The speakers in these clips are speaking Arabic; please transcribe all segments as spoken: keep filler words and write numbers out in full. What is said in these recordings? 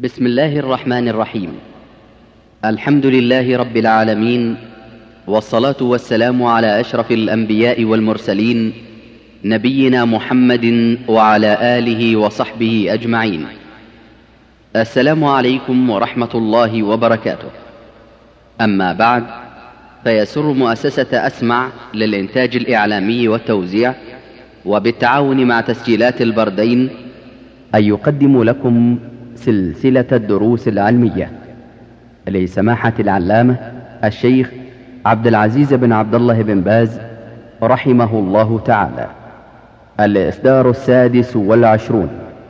بسم الله الرحمن الرحيم. الحمد لله رب العالمين، والصلاة والسلام على أشرف الأنبياء والمرسلين، نبينا محمد وعلى آله وصحبه أجمعين. السلام عليكم ورحمة الله وبركاته. أما بعد، فيسر مؤسسة أسمع للإنتاج الإعلامي والتوزيع وبالتعاون مع تسجيلات البردين أن يقدم لكم سلسلة الدروس العلمية لسماحة العلامة الشيخ عبد العزيز بن عبد الله بن باز رحمه الله تعالى، الإصدار السادس والعشرون.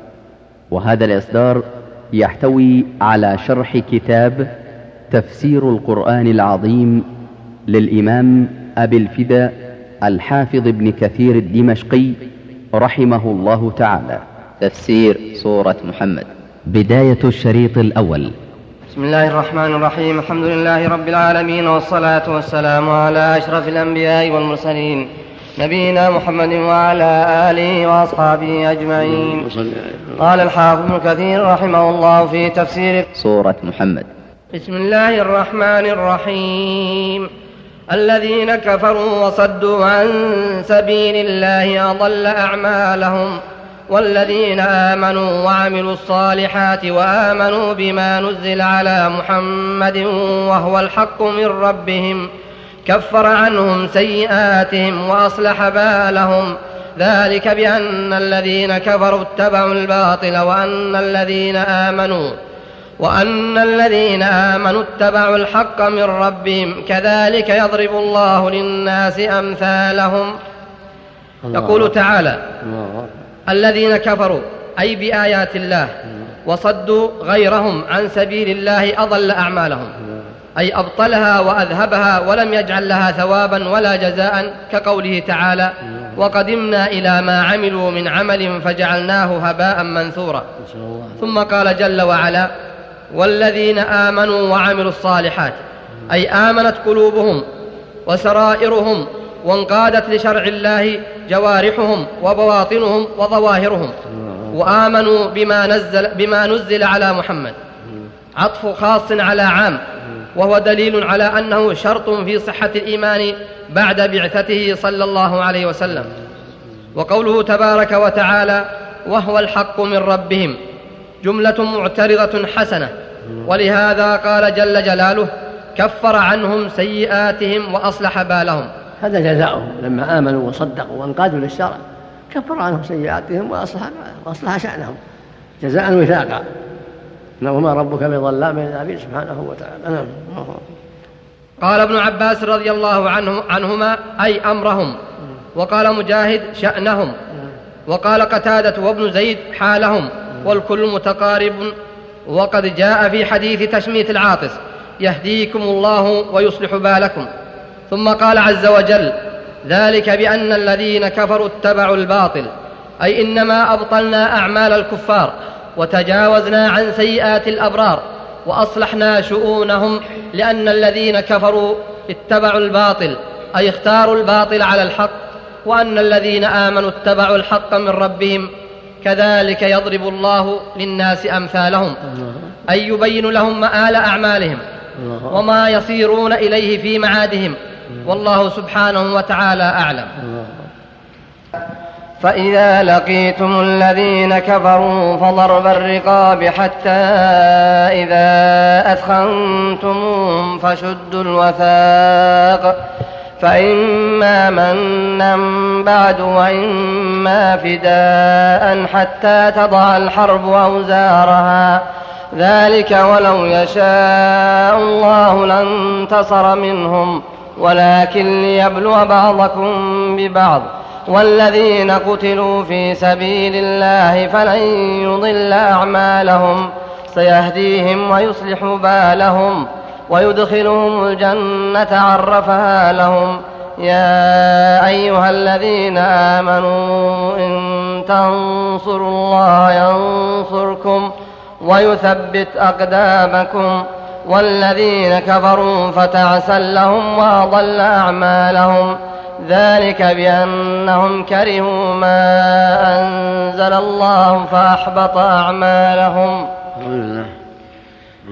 وهذا الإصدار يحتوي على شرح كتاب تفسير القرآن العظيم للإمام أبي الفداء الحافظ ابن كثير الدمشقي رحمه الله تعالى، تفسير سورة محمد. بداية الشريط الأول. بسم الله الرحمن الرحيم. الحمد لله رب العالمين، والصلاة والسلام على أشرف الأنبياء والمرسلين، نبينا محمد وعلى آله وأصحابه أجمعين. قال الحافظ ابن كثير رحمه الله في تفسير سورة محمد: بسم الله الرحمن الرحيم. الذين كفروا وصدوا عن سبيل الله أضل أعمالهم، والذين آمنوا وعملوا الصالحات وآمنوا بما نزل على محمد وهو الحق من ربهم كفر عنهم سيئاتهم وأصلح بالهم، ذلك بأن الذين كفروا اتبعوا الباطل وأن الذين آمنوا وأن الذين آمنوا اتبعوا الحق من ربهم كذلك يضرب الله للناس أمثالهم. يقول تعالى: الذين كفروا أي بآيات الله وصدوا غيرهم عن سبيل الله أضل أعمالهم، أي أبطلها وأذهبها ولم يجعل لها ثوابا ولا جزاء، كقوله تعالى: وقدمنا إلى ما عملوا من عمل فجعلناه هباء منثورا. ثم قال جل وعلا: والذين آمنوا وعملوا الصالحات، أي آمنت قلوبهم وسرائرهم وانقادت لشرع الله جوارحهم وبواطنهم وظواهرهم، وآمنوا بما نزل, بما نزل على محمد. عطف خاص على عام، وهو دليل على أنه شرط في صحة الإيمان بعد بعثته صلى الله عليه وسلم. وقوله تبارك وتعالى: وهو الحق من ربهم، جملة معترضة حسنة، ولهذا قال جل جلاله: كفر عنهم سيئاتهم وأصلح بالهم. هذا جزاؤهم لما آمنوا وصدقوا وانقادوا للشرع، كفر عنهم سيئاتهم وأصلح, وأصلح شأنهم جزاء وفاقا. وما ربك بظلام للعبيد سبحانه وتعالى. قال ابن عباس رضي الله عنه عنهما أي أمرهم، وقال مجاهد شأنهم، وقال قتادة وابن زيد حالهم، والكل متقارب. وقد جاء في حديث تشميت العاطس: يهديكم الله ويصلح بالكم. ثم قال عز وجل: ذلك بأن الذين كفروا اتبعوا الباطل، أي إنما أبطلنا أعمال الكفار وتجاوزنا عن سيئات الأبرار وأصلحنا شؤونهم، لأن الذين كفروا اتبعوا الباطل أي اختاروا الباطل على الحق، وأن الذين آمنوا اتبعوا الحق من ربهم كذلك يضرب الله للناس أمثالهم، أي يبين لهم مآل أعمالهم وما يصيرون إليه في معادهم، والله سبحانه وتعالى أعلم. فإذا لقيتم الذين كفروا فضرب الرقاب حتى إذا أثخنتموهم فشدوا الوثاق، فإما منا بعد وإما فداء حتى تضع الحرب أوزارها، ذلك ولو يشاء الله لانتصر منهم ولكن ليبلو بعضكم ببعض، والذين قتلوا في سبيل الله فلن يضل أعمالهم، سيهديهم ويصلح بالهم ويدخلهم الجنة عرفها لهم. يا أيها الذين آمنوا إن تنصروا الله ينصركم ويثبت أقدامكم، والذين كفروا فتعسا لهم وأضل أعمالهم، ذلك بأنهم كرهوا ما أنزل الله فأحبط أعمالهم.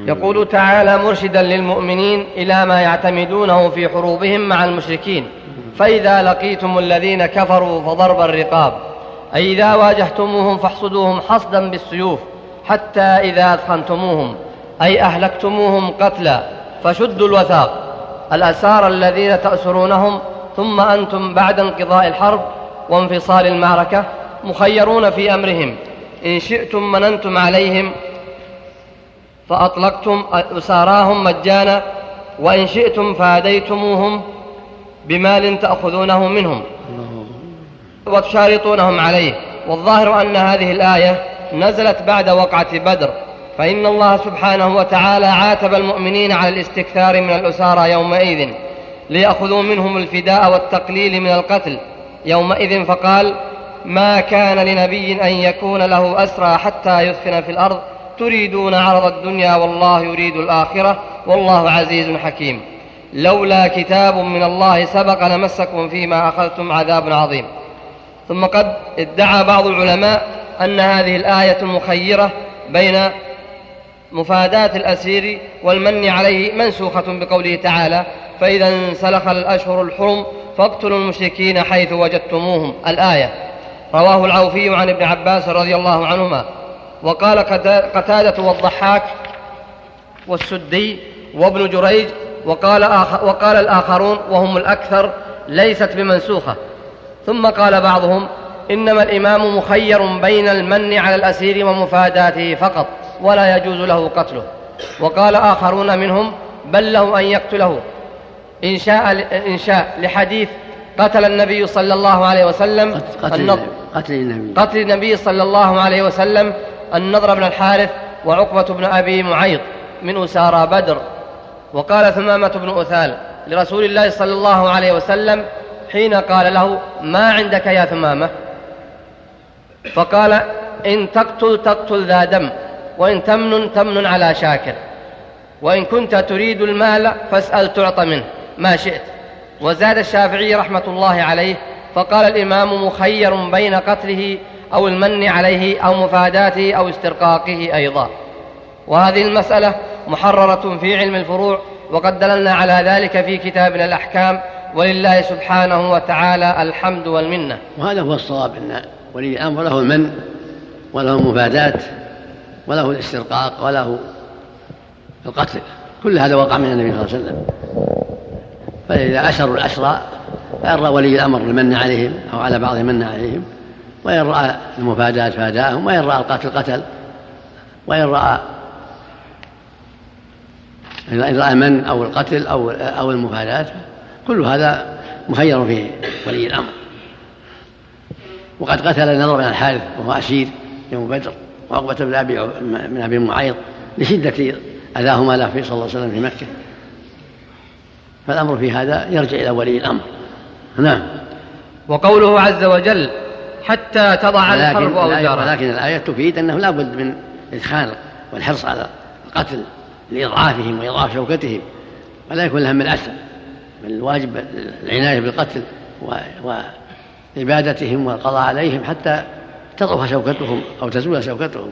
يقول تعالى مرشدا للمؤمنين إلى ما يعتمدونه في حروبهم مع المشركين: فإذا لقيتم الذين كفروا فضرب الرقاب، أي إذا واجهتموهم فاحصدوهم حصدا بالسيوف حتى إذا أثخنتموهم، أي أهلكتموهم قتلا، فشدوا الوثاق، الأسار الذين تأسرونهم، ثم أنتم بعد انقضاء الحرب وانفصال المعركة مخيرون في أمرهم، إن شئتم مننتم عليهم فأطلقتم أساراهم مجانا، وإن شئتم فاديتموهم بمال تأخذونه منهم وتشارطونهم عليه. والظاهر أن هذه الآية نزلت بعد وقعة بدر، فإن الله سبحانه وتعالى عاتب المؤمنين على الاستكثار من الأسارى يومئذ ليأخذوا منهم الفداء والتقليل من القتل يومئذ، فقال: ما كان لنبي أن يكون له أسرى حتى يثخن في الأرض تريدون عرض الدنيا والله يريد الآخرة والله عزيز حكيم، لولا كتاب من الله سبق لمسكم فيما أخذتم عذاب عظيم. ثم قد ادعى بعض العلماء أن هذه الآية مخيرة بين مفاداة الأسير والمن عليه منسوخة بقوله تعالى: فإذا انسلخ الأشهر الحرم فاقتلوا المشركين حيث وجدتموهم، الآية. رواه العوفي عن ابن عباس رضي الله عنهما. وقال قتادة والضحاك والسدي وابن جريج وقال, آخر وقال الآخرون وهم الأكثر: ليست بمنسوخة. ثم قال بعضهم: إنما الإمام مخير بين المن على الأسير ومفاداته فقط، ولا يجوز له قتله. وقال آخرون منهم: بل له أن يقتله إن شاء, إن شاء لحديث قتل النبي صلى الله عليه وسلم قتل, قتل, النبي. قتل النبي صلى الله عليه وسلم النضر بن الحارث وعقبة بن أبي معيط من أسارى بدر. وقال ثمامة بن أثال لرسول الله صلى الله عليه وسلم حين قال له: ما عندك يا ثمامة؟ فقال: إن تقتل تقتل ذا دم، وإن تمن تمن على شاكر، وإن كنت تريد المال فاسأل تعط منه ما شئت. وزاد الشافعي رحمة الله عليه فقال: الإمام مخير بين قتله أو المن عليه أو مفاداته أو استرقاقه أيضا. وهذه المسألة محررة في علم الفروع، وقد دللنا على ذلك في كتابنا الأحكام، ولله سبحانه وتعالى الحمد والمنة. وهذا هو الصواب، أن ولي الأمر له المن وله المفادات وله الاسترقاق وله القتل، كل هذا وقع من النبي صلى الله عليه وسلم. فإذا أسروا الأسرى فإن رأى ولي الأمر المن عليهم أو على بعضهم من عليهم، وإن رأى المفادات فاداهم، وإن رأى القتل قتل، وإن رأى إن رأى من أو القتل أو أو المفادات، كل هذا مخير فيه ولي الأمر. وقد قتل النضر بن الحارث وهو أسير يوم بدر، وعقبة بن أبي من أبي معيط لشدة أذاهما له في صلى الله عليه وسلم في مكة. فالأمر في هذا يرجع إلى ولي الأمر. نعم. وقوله عز وجل: حتى تضع الحرب أوزارها، لكن الآية تفيد أنه لا بد من إدخال والحرص على القتل لإضعافهم وإضعاف شوكتهم، ولا يكون لهم الأسر، بل الواجب العناية بالقتل وإبادتهم والقضاء عليهم حتى تضعف شوكتهم أو تزول شوكتهم.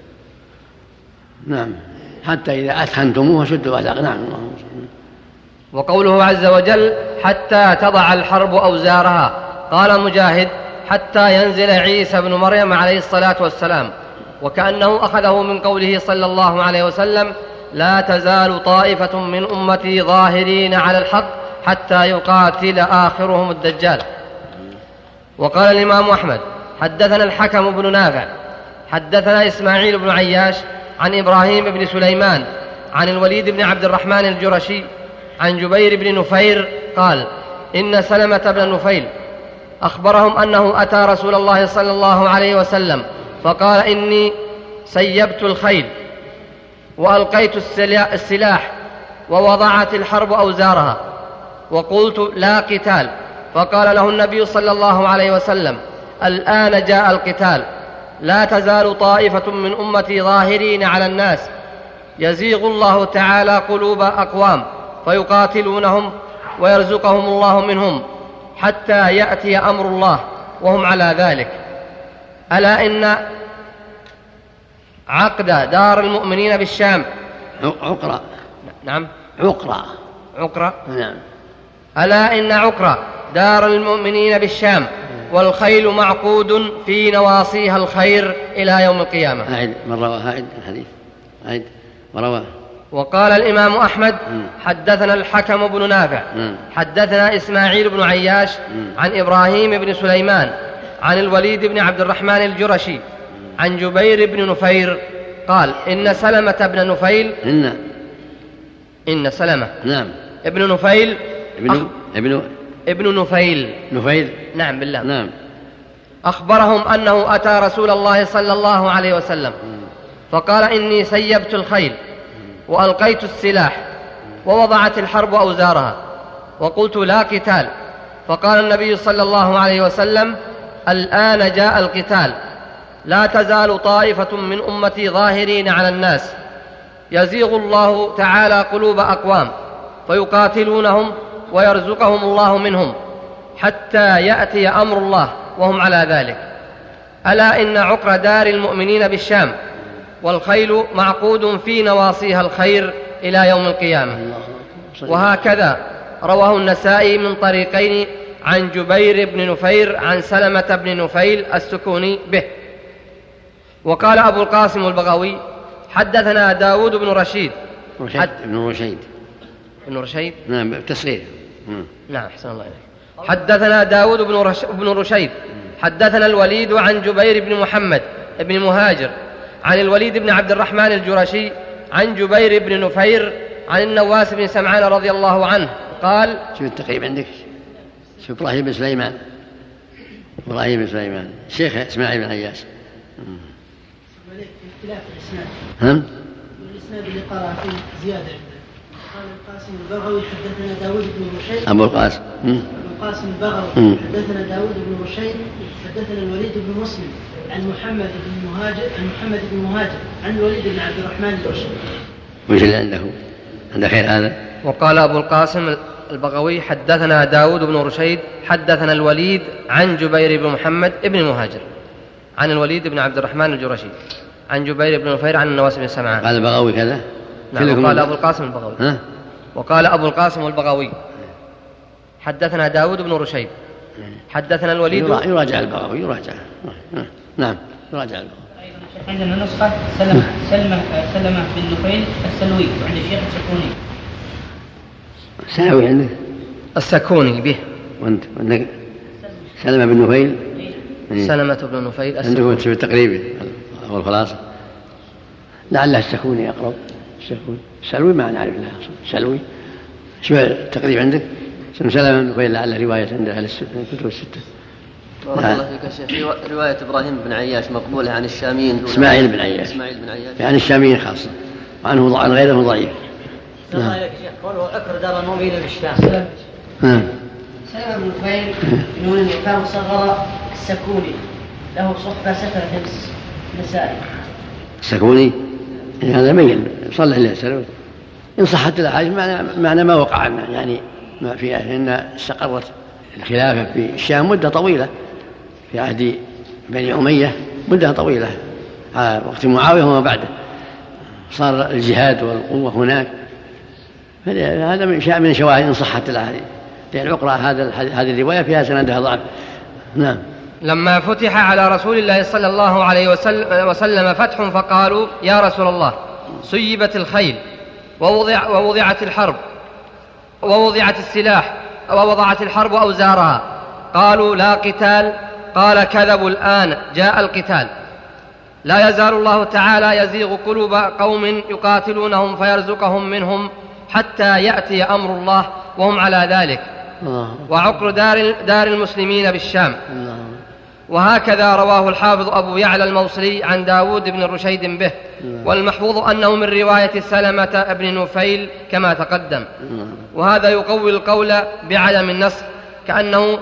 نعم. حتى إذا أثخنتموه شدوا الوثاق. نعم. وقوله عز وجل: حتى تضع الحرب أوزارها، قال مجاهد: حتى ينزل عيسى بن مريم عليه الصلاة والسلام، وكأنه أخذه من قوله صلى الله عليه وسلم: لا تزال طائفة من أمتي ظاهرين على الحق حتى يقاتل آخرهم الدجال. وقال الإمام أحمد: حدثنا الحكم بن نافع حدثنا إسماعيل بن عياش عن إبراهيم بن سليمان عن الوليد بن عبد الرحمن الجرشي عن جبير بن نفير قال: إن سلمة بن نفيل أخبرهم أنه أتى رسول الله صلى الله عليه وسلم فقال: إني سيبت الخيل وألقيت السلاح ووضعت الحرب أوزارها وقلت: لا قتال. فقال له النبي صلى الله عليه وسلم: الآن جاء القتال، لا تزال طائفة من أمتي ظاهرين على الناس، يزيغ الله تعالى قلوب أقوام فيقاتلونهم ويرزقهم الله منهم حتى يأتي أمر الله وهم على ذلك. ألا إن عقد دار المؤمنين بالشام عقرة. نعم عقرة. عقرة. نعم. ألا إن عقرة دار المؤمنين بالشام والخيل معقود في نواصيها الخير إلى يوم القيامة. أعد من رواه أعد الحديث أعد ورواه. وقال الإمام أحمد حدثنا الحكم بن نافع حدثنا إسماعيل بن عياش عن إبراهيم بن سليمان عن الوليد بن عبد الرحمن الجرشي عن جبير بن نفير قال إن سلمة بن نفيل إن إن سلمة نعم ابن نفيل ابن أخ... ابن ابن نفيل نفيل نعم بالله نعم أخبرهم أنه أتى رسول الله صلى الله عليه وسلم فقال إني سيبت الخيل وألقيت السلاح ووضعت الحرب أوزارها وقلت لا قتال، فقال النبي صلى الله عليه وسلم الآن جاء القتال، لا تزال طائفة من أمتي ظاهرين على الناس يزيغ الله تعالى قلوب أقوام فيقاتلونهم ويرزقهم الله منهم حتى يأتي أمر الله وهم على ذلك. ألا إن عقر دار المؤمنين بالشام والخيل معقود في نواصيها الخير إلى يوم القيامة. وهكذا رواه النسائي من طريقين عن جبير بن نفير عن سلمة بن نفيل السكوني به. وقال أبو القاسم البغوي حدثنا داود بن رشيد رشيد بن رشيد بن رشيد نعم بالتصغير نعم أحسن الله إليك. حدثنا داود بن, رش... بن رشيد حدثنا الوليد عن جبير بن محمد بن مهاجر عن الوليد بن عبد الرحمن الجرشي عن جبير بن نفير عن النواس بن سمعان رضي الله عنه قال. شوف التقريب عندك، شوف إبراهيم بن سليمان إبراهيم بن سليمان شيخ إسماعيل بن عياش. اختلاف الإسناد. هم؟ الإسناد اللي قرأ فيه زيادة. قال القاسم البغوي حدثنا داود بن رشيد. أبو القاسم. أبو القاسم البغوي حدثنا داود بن رشيد حدثنا الوليد بن مسلم عن محمد بن مهاجر عن محمد بن مهاجر عن الوليد بن عبد الرحمن الجرشي. وش اللي عنده؟ عنده خير هذا؟ وقال أبو القاسم البغوي حدثنا داود بن رشيد حدثنا الوليد عن جبير بن محمد بن مهاجر عن الوليد بن عبد الرحمن الجرشي عن جبير بن نفير عن النواس بن سمعان. قال البغوي كذا؟ نعم. وقال أبو القاسم البغوي ها؟ وقال أبو القاسم البغوي حدثنا داود بن رشيد حدثنا الوليد. يراجع البغوي يراجع. نعم يراجع البغوي. عندنا نسخة سلمة سلمة سلمة بن نفيل السلوي وعند الشيخ السكوني. سلوي عندك؟ السكوني به. وانت عندك سلمة بن نفيل؟ سلمة بن نفيل عندكم تشوف التقريب أو الخلاصة؟ لعله السكوني أقرب. السكوني سلوي ما نعرف لها سلوي. شو التقريب عندك؟ اسم سلمة بن نفيل لعله رواية عند أهل الكتب الستة. بارك الله فيك يا شيخ. رواية إبراهيم بن عياش مقبولة عن الشاميين. إسماعيل بن عياش. إسماعيل بن عياش. يعني الشاميين خاصة وعنه عن غيره ضعيف. نعم. قوله عكر دار المؤمنين بالشام. نعم. سلمة بن نفيل من كان صغر السكوني له صحبة سكرة النسائي. السكوني هذا ميل صلح له سلوي إن صحت الأحاديث معنى ما وقع عنه، يعني ما فيها إن استقرت الخلافة في الشام مدة طويلة في عهد بني أمية مدة طويلة على وقت معاوية وما بعده صار الجهاد والقوة هناك. هذا من من شواهد إن صحت الأحاديث، لأن عقرة هذا هذه الرواية فيها سندها ضعف. نعم. لما فتح على رسول الله صلى الله عليه وسلم فتح فقالوا يا رسول الله سيبت الخيل ووضع ووضعت الحرب ووضعت السلاح ووضعت الحرب أوزارها، قالوا لا قتال، قال كذبوا الآن جاء القتال، لا يزال الله تعالى يزيغ قلوب قوم يقاتلونهم فيرزقهم منهم حتى يأتي أمر الله وهم على ذلك. وعقر دار, دار المسلمين بالشام. وهكذا رواه الحافظ أبو يعلى الموصلي عن داود بن رشيد به، والمحفوظ أنه من رواية سلمة بن نفيل كما تقدم. وهذا يقوي القول بعدم النسخ كأنه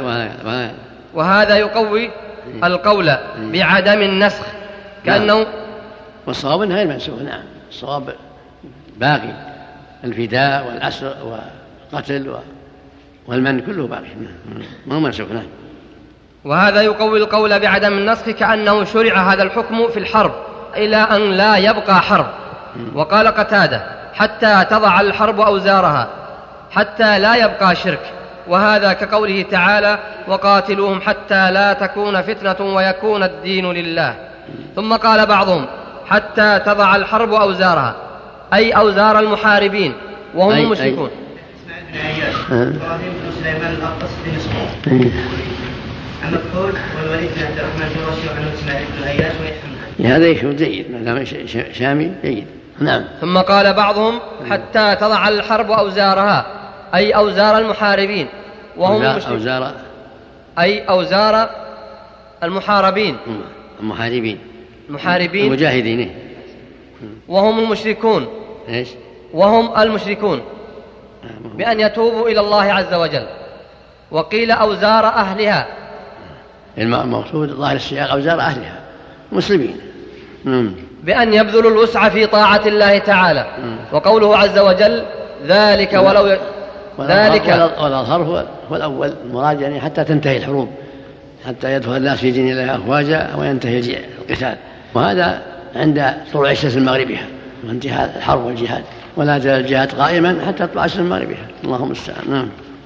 وهذا يقوي القول بعدم النسخ كأنه والصواب غير منسوخ. نعم الصواب باقي، الفداء والأسر والقتل والمن كله باقي ما هو منسوخ. نعم. وهذا يقوي القول بعدم النسخ كأنه شرع هذا الحكم في الحرب إلى أن لا يبقى حرب، وقال قتادة حتى تضع الحرب أوزارها حتى لا يبقى شرك، وهذا كقوله تعالى وقاتلوهم حتى لا تكون فتنة ويكون الدين لله. ثم قال بعضهم حتى تضع الحرب أوزارها أي أوزار المحاربين وهم أي المشركون. اسماعيل بن عياش إبراهيم بن سليمان الأقص بن مسعود عن مكحول والوليد بن عبد الرحمن الجرشي وعن اسماعيل بن عياش ويحمد. هذا يشوف جيد، ما دام شامي جيد. نعم. ثم قال بعضهم حتى تضع الحرب أوزارها أي أوزار المحاربين وهم أوزار, أوزار أي أوزار المحاربين المحاربين المحاربين المجاهدين وهم المشركون إيش؟ وهم المشركون بأن يتوبوا إلى الله عز وجل. وقيل أوزار أهلها، المقصود ظاهر السياق أوزار أهلها مسلمين بأن يبذلوا الوسع في طاعة الله تعالى. وقوله عز وجل ذلك ولو ي... ذلك والأظهر هو, هو الأول المراد، يعني حتى تنتهي الحروب، حتى يدخل الناس في دين الله أفواجا وينتهي القتال، وهذا عند طلوع الشمس المغربية وانتهاء الحرب والجهاد، ولا زال الجهاد قائما حتى تطلع الشمس المغربية. اللهم المستعان. نعم.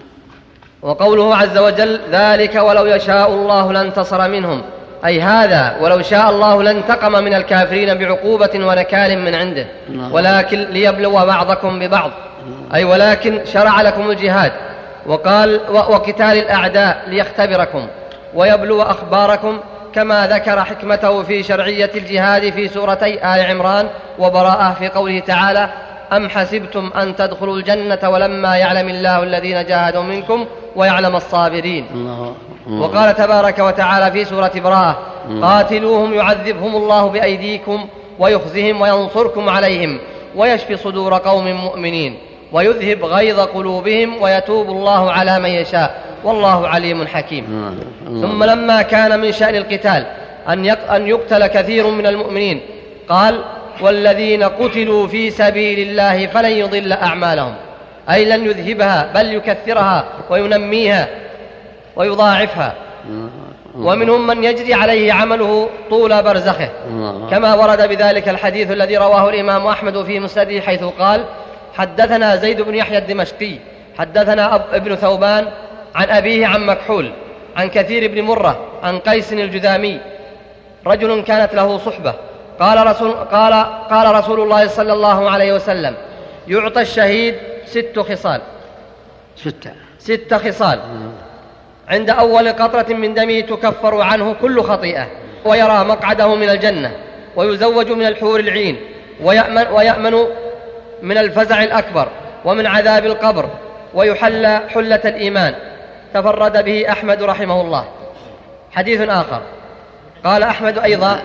وقوله عز وجل ذلك ولو يشاء الله لانتصر منهم أي هذا ولو شاء الله لانتقم من الكافرين بعقوبة ونكال من عنده، ولكن ليبلو بعضكم ببعض أي ولكن شرع لكم الجهاد وقال وقتال الأعداء ليختبركم ويبلو أخباركم، كما ذكر حكمته في شرعية الجهاد في سورتي آل عمران وبراءة في قوله تعالى أم حسبتم أن تدخلوا الجنة ولما يعلم الله الذين جاهدوا منكم ويعلم الصابرين. الله الله. وقال تبارك وتعالى في سورة براءة قاتلوهم يعذبهم الله بأيديكم ويخزهم وينصركم عليهم ويشفي صدور قوم مؤمنين ويذهب غيظ قلوبهم ويتوب الله على من يشاء والله عليم حكيم. ثم لما كان من شأن القتال أن يقتل كثير من المؤمنين قال والذين قتلوا في سبيل الله فلن يضل أعمالهم أي لن يذهبها بل يكثرها وينميها ويضاعفها، ومنهم من يجري عليه عمله طول برزخه، كما ورد بذلك الحديث الذي رواه الإمام أحمد في مسنده حيث قال حدثنا زيد بن يحيى الدمشقي حدثنا ابن ثوبان عن أبيه عن مكحول عن كثير بن مرة عن قيس الجذامي رجل كانت له صحبة قال رسول, قال قال رسول الله صلى الله عليه وسلم يعطى الشهيد ست خصال ستة ست خصال عند أول قطرة من دمه تكفر عنه كل خطيئة ويرى مقعده من الجنة ويزوج من الحور العين ويأمن, ويأمن من الفزع الأكبر ومن عذاب القبر ويحل حلة الإيمان. تفرد به أحمد رحمه الله. حديث آخر قال أحمد أيضا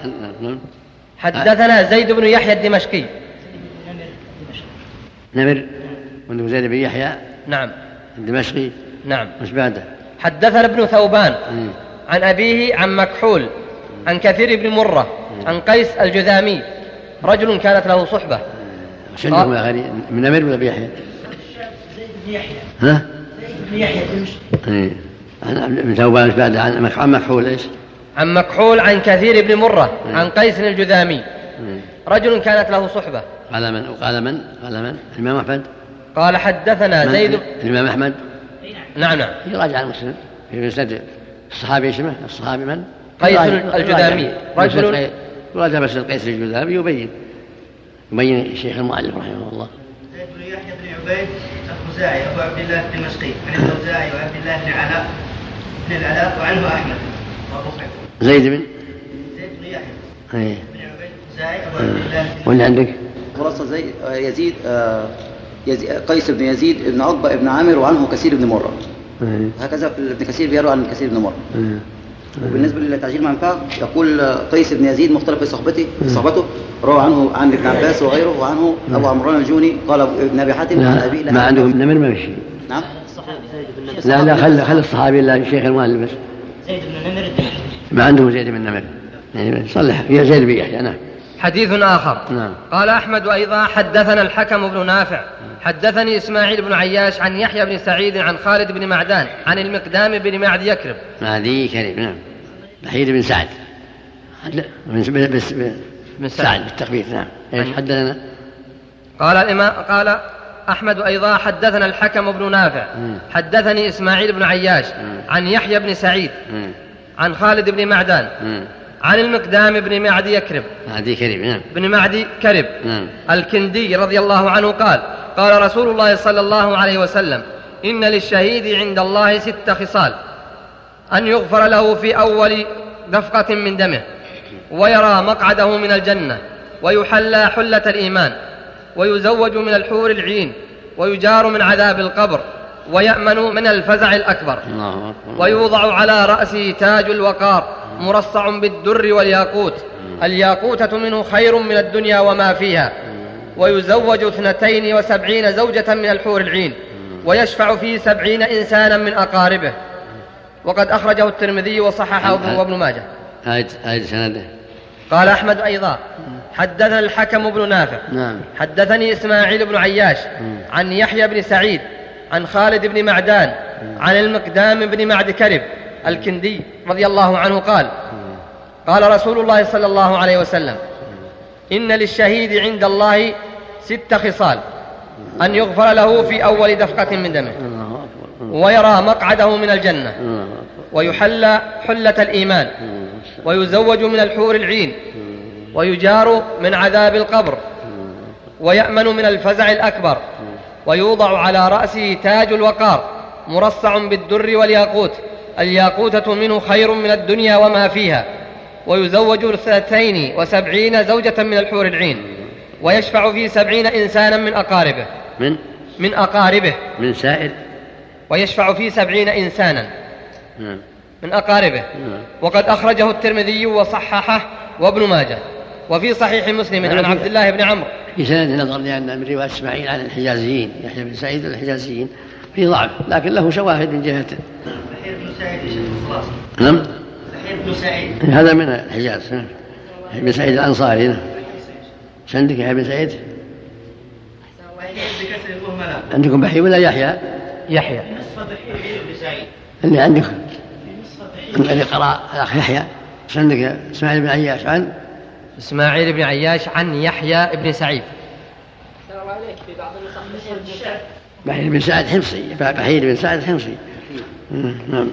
حدثنا زيد بن يحيى الدمشقي نمر وانه زيد بن يحيى نعم الدمشقي نعم مش بعده. حدثنا ابن ثوبان عن أبيه عن مكحول عن كثير بن مرة عن قيس الجذامي رجل كانت له صحبة. شنو يا غالي من نمر ولا بيحيى؟ زيد بن يحيى ها زيد بن يحيى الدمشقي. ابن ثوبان مش بعده عن مكحول ايش؟ عن مكحول عن كثير بن مرة عن قيس الجذامي رجل كانت له صحبة. قال من وقال من قال من الإمام أحمد قال حدثنا زيد الإمام أحمد نعم نعم يراجع المسلم في مسند الصحابي اسمه الصحابي من قيس الجذامي رجل يراجع مسند قيس الجذامي يبين يبين الشيخ المؤلف رحمه الله. زيد بن يحيى بن عبيد الخزاعي أبو عبد الله الدمشقي عن الخزاعي وعبد الله بن علاء بن العلاء وعنه أحمد وأبو زيد بن زيد بن يحيى ايه بن عبيد الخزاعي أبو عبد الله. واللي عندك ورث زي يزيد يزيد قيس بن يزيد بن عقبة بن عامر وعنه كثير بن مرة. هكذا ابن كثير بيروي عن كثير بن مرة. وبالنسبة للتعجيل المنفعة يقول قيس بن يزيد مختلف في صحبته صحبته روى عنه عن ابن عباس وغيره وعنه أبو عمران الجوني قال ابن أبي حاتم عن أبي ما عندهم نمر ما مشي. نعم لا لا خل خل الصحابي لا الشيخ المؤلف بس زيد بن نمر الدمشقي ما عندهم زيد بن نمر يعني صلح فيها زيد بن يحيى. نعم. حديث آخر نعم. قال أحمد أيضا حدثنا الحكم بن نافع حدثني إسماعيل بن عياش عن يحيى بن سعيد عن خالد بن معدان عن المقدام بن معد يكرب معدي كريم نعم بحير بن سعد بس بن سعد, سعد بالتخفيف. نعم. ايش حدثنا؟ قال الإمام قال أحمد أيضا حدثنا الحكم بن نافع حدثني إسماعيل بن عياش عن يحيى بن سعيد عن خالد بن معدان عن المقدام بن معدي يكرب معدي كرب نعم بن معدي كرب نعم. الكندي رضي الله عنه قال قال رسول الله صلى الله عليه وسلم إن للشهيد عند الله ست خصال: أن يغفر له في أول دفقة من دمه، ويرى مقعده من الجنة، ويحلى حلة الإيمان، ويزوج من الحور العين، ويجار من عذاب القبر، ويأمن من الفزع الأكبر، ويوضع على رأسه تاج الوقار مرصع بالدر والياقوت، الياقوتة منه خير من الدنيا وما فيها، ويزوج اثنتين وسبعين زوجة من الحور العين، ويشفع في سبعين إنسانا من أقاربه. وقد أخرجه الترمذي وصححه وابن ماجه. هذا سنده. قال أحمد أيضا حدثنا الحكم بن نافع نعم. حدثني إسماعيل بن عياش عن يحيى بن سعيد عن خالد بن معدان عن المقدام بن معد كرب الكندي رضي الله عنه قال قال رسول الله صلى الله عليه وسلم إن للشهيد عند الله ست خصال: أن يغفر له في أول دفقة من دمه، ويرى مقعده من الجنة، ويحلى حلة الإيمان، ويزوج من الحور العين، ويجار من عذاب القبر، ويأمن من الفزع الأكبر، ويوضع على رأسه تاج الوقار مرصع بالدر والياقوت، الياقوتة منه خير من الدنيا وما فيها، ويزوج اثنتين وسبعين زوجة من الحور العين، ويشفع في سبعين إنسانا من أقاربه من من أقاربه من سائل ويشفع في سبعين إنسانا من أقاربه. وقد أخرجه الترمذي وصححه وابن ماجه. وفي صحيح مسلم عن عبد الله بن عمرو في سند نظر لأن من رواية إسماعيل عن الحجازيين يحيى بن سعيد الحجازيين في ضعف، لكن له شواهد من جهة بحير بن سعيد خلاص. نعم. بحير بن سعيد هذا من الحجاز. يحيى بن سعيد الأنصاري. عندك يحيى بن سعيد؟ عندكم بحير ولا يحيى؟ يحيى نصف بحير بن سعيد اللي عندكم اللي قرأ الأخ يحيى. عندك إسماعيل بن عياش عن إسماعيل بن عياش عن يحيى بن سعيد. السلام عليك. في بعض النسخ بحير بن سعد حمصي. بحير بن سعد حمصي. نعم.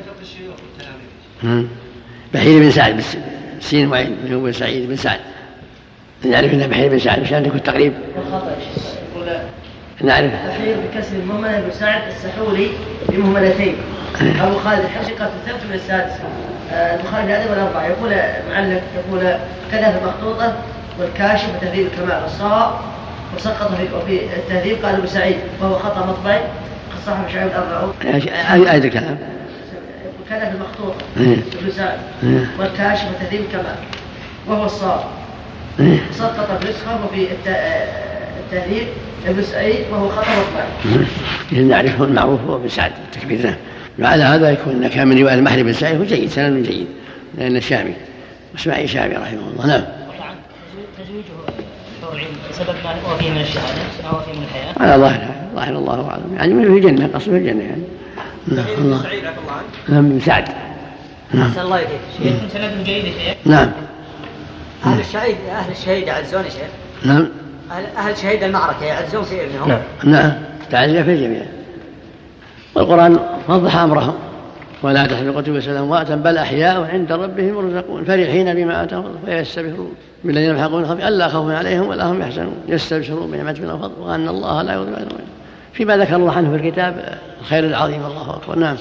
بحير بن سعد بالسين وعين هو بن سعيد بن سعد. نعرف أن بحير بن سعد. مش عندك التقريب؟ نعرف. بحير بكسر المهملة بن سعد السحولي بمهملتين. أبو خالد الحقيقة الثبت من السادس. البخاري هذا والأربعة. يقول معلق يقول كذا في المخطوطة والكاشف وتهذيب الكمال والصواب، وسقط في التهذيب قال ابن سعيد وهو خطأ مطبعي قد صحح شعيب الأربعون. هذا الكلام كذا في المخطوطة ابن سعد والكاشف وتهذيب الكمال وهو الصواب، سقط في النسخة وفي التهذيب ابن سعيد وهو خطأ مطبعي. نعرفه المعروف هو ابن سعد تكبيرنا. وعلى هذا يكون كان من رواية المحري بن سعيد هو جيد سند جيد لأن الشامي اسماعيل شامي رحمه الله. نعم. سبب ما هو فيه من الشهادة أو فيه من الحياة على ظاهر ظاهر الله أعلم يعني من في الجنة قصد في الجنة يعني. نعم الله. نعم بن سعد. نعم. الله يديك. شيخ سند جيد شيخ. نعم. أهل الشهيد أهل الشهيد يعزون شيخ. نعم. أهل أهل شهيد المعركة يعزون في ابنهم. نعم. نعم. تعزية في الجميع. والقرآن وضح أمرهم ولا تحرقوا وسلام أمواتا بل أحياء عند ربهم يرزقون فرحين بما آتاهم ويستبشرون بالذين يلحقون خفي ألا خوف عليهم ولا هم يحزنون يستبشرون بنعمة من الفضل وأن الله لا يضيع أجر فيما ذكر الله عنه في الكتاب الخير العظيم. الله أكبر. نعم.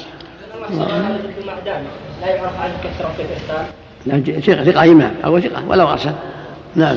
لا يعرف عنه كثرة في الإحسان. ثقة ثقة إمام أو ثقة ولو أرسل. نعم.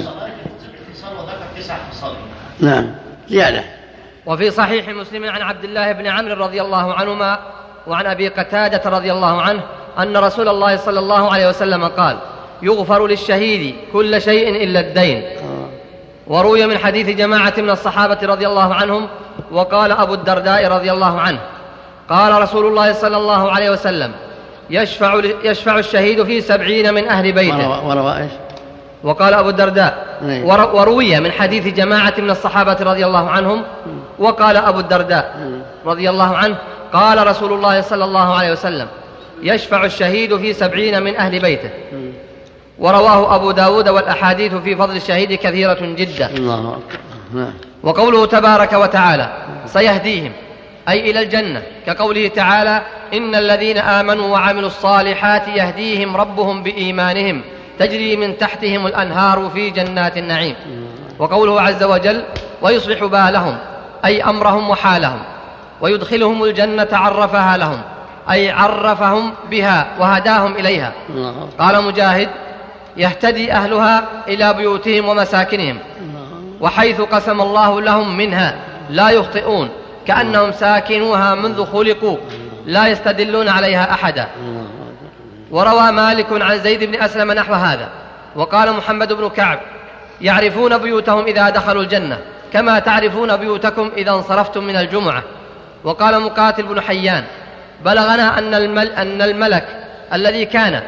نعم زيادة. وفي صحيح مسلم عن عبد الله بن عمرو رضي الله عنهما وعن أبي قتادة رضي الله عنه أن رسول الله صلى الله عليه وسلم قال يغفر للشهيد كل شيء إلا الدين. وروي من حديث جماعة من الصحابة رضي الله عنهم. وقال أبو الدرداء رضي الله عنه قال رسول الله صلى الله عليه وسلم يشفع, يشفع الشهيد في سبعين من أهل بيته. وقال أبو الدرداء وروي من حديث جماعة من الصحابة رضي الله عنهم. وقال أبو الدرداء رضي الله عنه قال رسول الله صلى الله عليه وسلم يشفع الشهيد في سبعين من أهل بيته. ورواه أبو داود، والأحاديث في فضل الشهيد كثيرة جدا. الله أكبر. وقوله تبارك وتعالى سيهديهم أي إلى الجنة، كقوله تعالى إن الذين آمنوا وعملوا الصالحات يهديهم ربهم بإيمانهم تجري من تحتهم الأنهار في جنات النعيم. وقوله عز وجل ويصلح بالهم أي أمرهم وحالهم، ويدخلهم الجنة عرفها لهم أي عرفهم بها وهداهم إليها. قال مجاهد يهتدي أهلها إلى بيوتهم ومساكنهم، وحيث قسم الله لهم منها لا يخطئون كأنهم ساكنوها منذ خلقوا لا يستدلون عليها أحدا. وروى مالك عن زيد بن أسلم نحو هذا. وقال محمد بن كعب يعرفون بيوتهم إذا دخلوا الجنة كما تعرفون بيوتكم إذا انصرفتم من الجمعة. وقال مقاتل بن حيان بلغنا أن, المل أن الملك الذي كان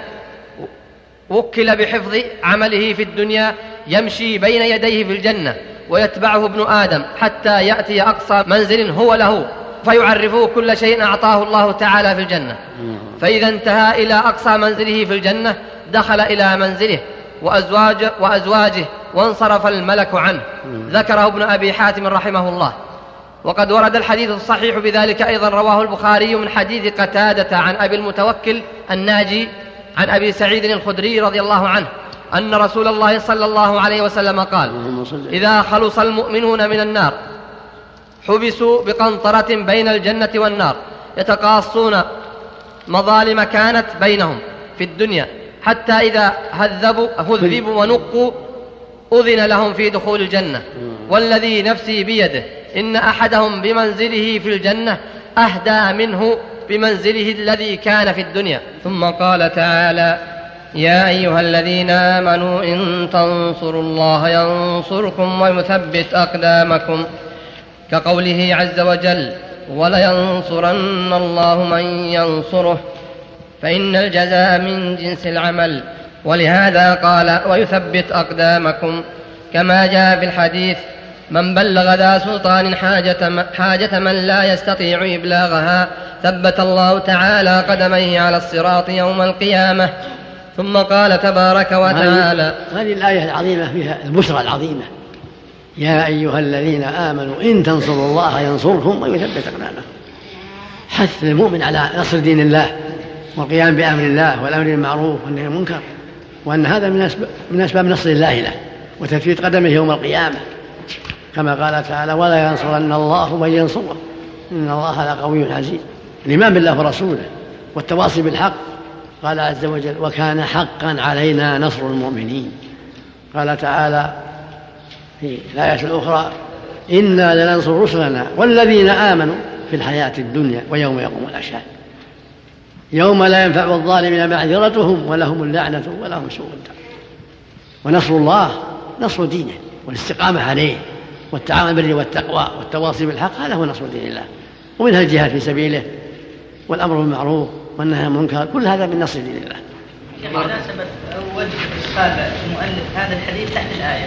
وكل بحفظ عمله في الدنيا يمشي بين يديه في الجنة ويتبعه ابن آدم حتى يأتي أقصى منزل هو له فيعرفه كل شيء أعطاه الله تعالى في الجنة، فإذا انتهى إلى أقصى منزله في الجنة دخل إلى منزله وأزواجه, وأزواجه وانصرف الملك عنه. ذكره ابن أبي حاتم رحمه الله. وقد ورد الحديث الصحيح بذلك أيضا، رواه البخاري من حديث قتادة عن أبي المتوكل الناجي عن أبي سعيد الخدري رضي الله عنه أن رسول الله صلى الله عليه وسلم قال إذا خلص المؤمنون من النار حبسوا بقنطرة بين الجنة والنار يتقاصون مظالم كانت بينهم في الدنيا حتى إذا هذبوا, هذبوا ونقوا أذن لهم في دخول الجنة، والذي نفسي بيده إن أحدهم بمنزله في الجنة أهدى منه بمنزله الذي كان في الدنيا. ثم قال تعالى يا أيها الذين آمنوا إن تنصروا الله ينصركم ويثبت أقدامكم، كقوله عز وجل ولينصرن الله من ينصره فإن الجزاء من جنس العمل. ولهذا قال ويثبت أقدامكم، كما جاء في الحديث من بلغ ذا سلطان حاجة, حاجة من لا يستطيع إبلاغها ثبت الله تعالى قدميه على الصراط يوم القيامة. ثم قال تبارك وتعالى هذه الآية العظيمة فيها البشرى العظيمة يا أيها الذين آمنوا إن تنصروا الله ينصركم ويثبت أقدامكم. حث المؤمن على نصر دين الله والقيام بأمر الله والأمر بالمعروف والنهي عن المنكر، وأن هذا من أسباب نصر الله له وتثبيت قدمه يوم القيامة، كما قال تعالى ولا ينصرن الله من ينصره إن الله لقوي عزيز. الإيمان بالله ورسوله والتواصي بالحق. قال عز وجل وكان حقا علينا نصر المؤمنين. قال تعالى في الآية الأخرى إنا لننصر رسلنا والذين آمنوا في الحياة الدنيا ويوم يقوم الأشهاد يوم لا ينفع الظالمين معذرتهم ولهم اللعنة ولهم سوء الدار. ونصر الله نصر دينه والاستقامة عليه والتعاون بالبر والتقوى والتواصي بالحق، هذا هو نصر دين الله، ومنها الجهاد في سبيله والأمر بالمعروف والنهي عن المنكر، كل هذا من نصر دين الله. مناسبة أول إدخال المؤلف هذا الحديث تحت الآية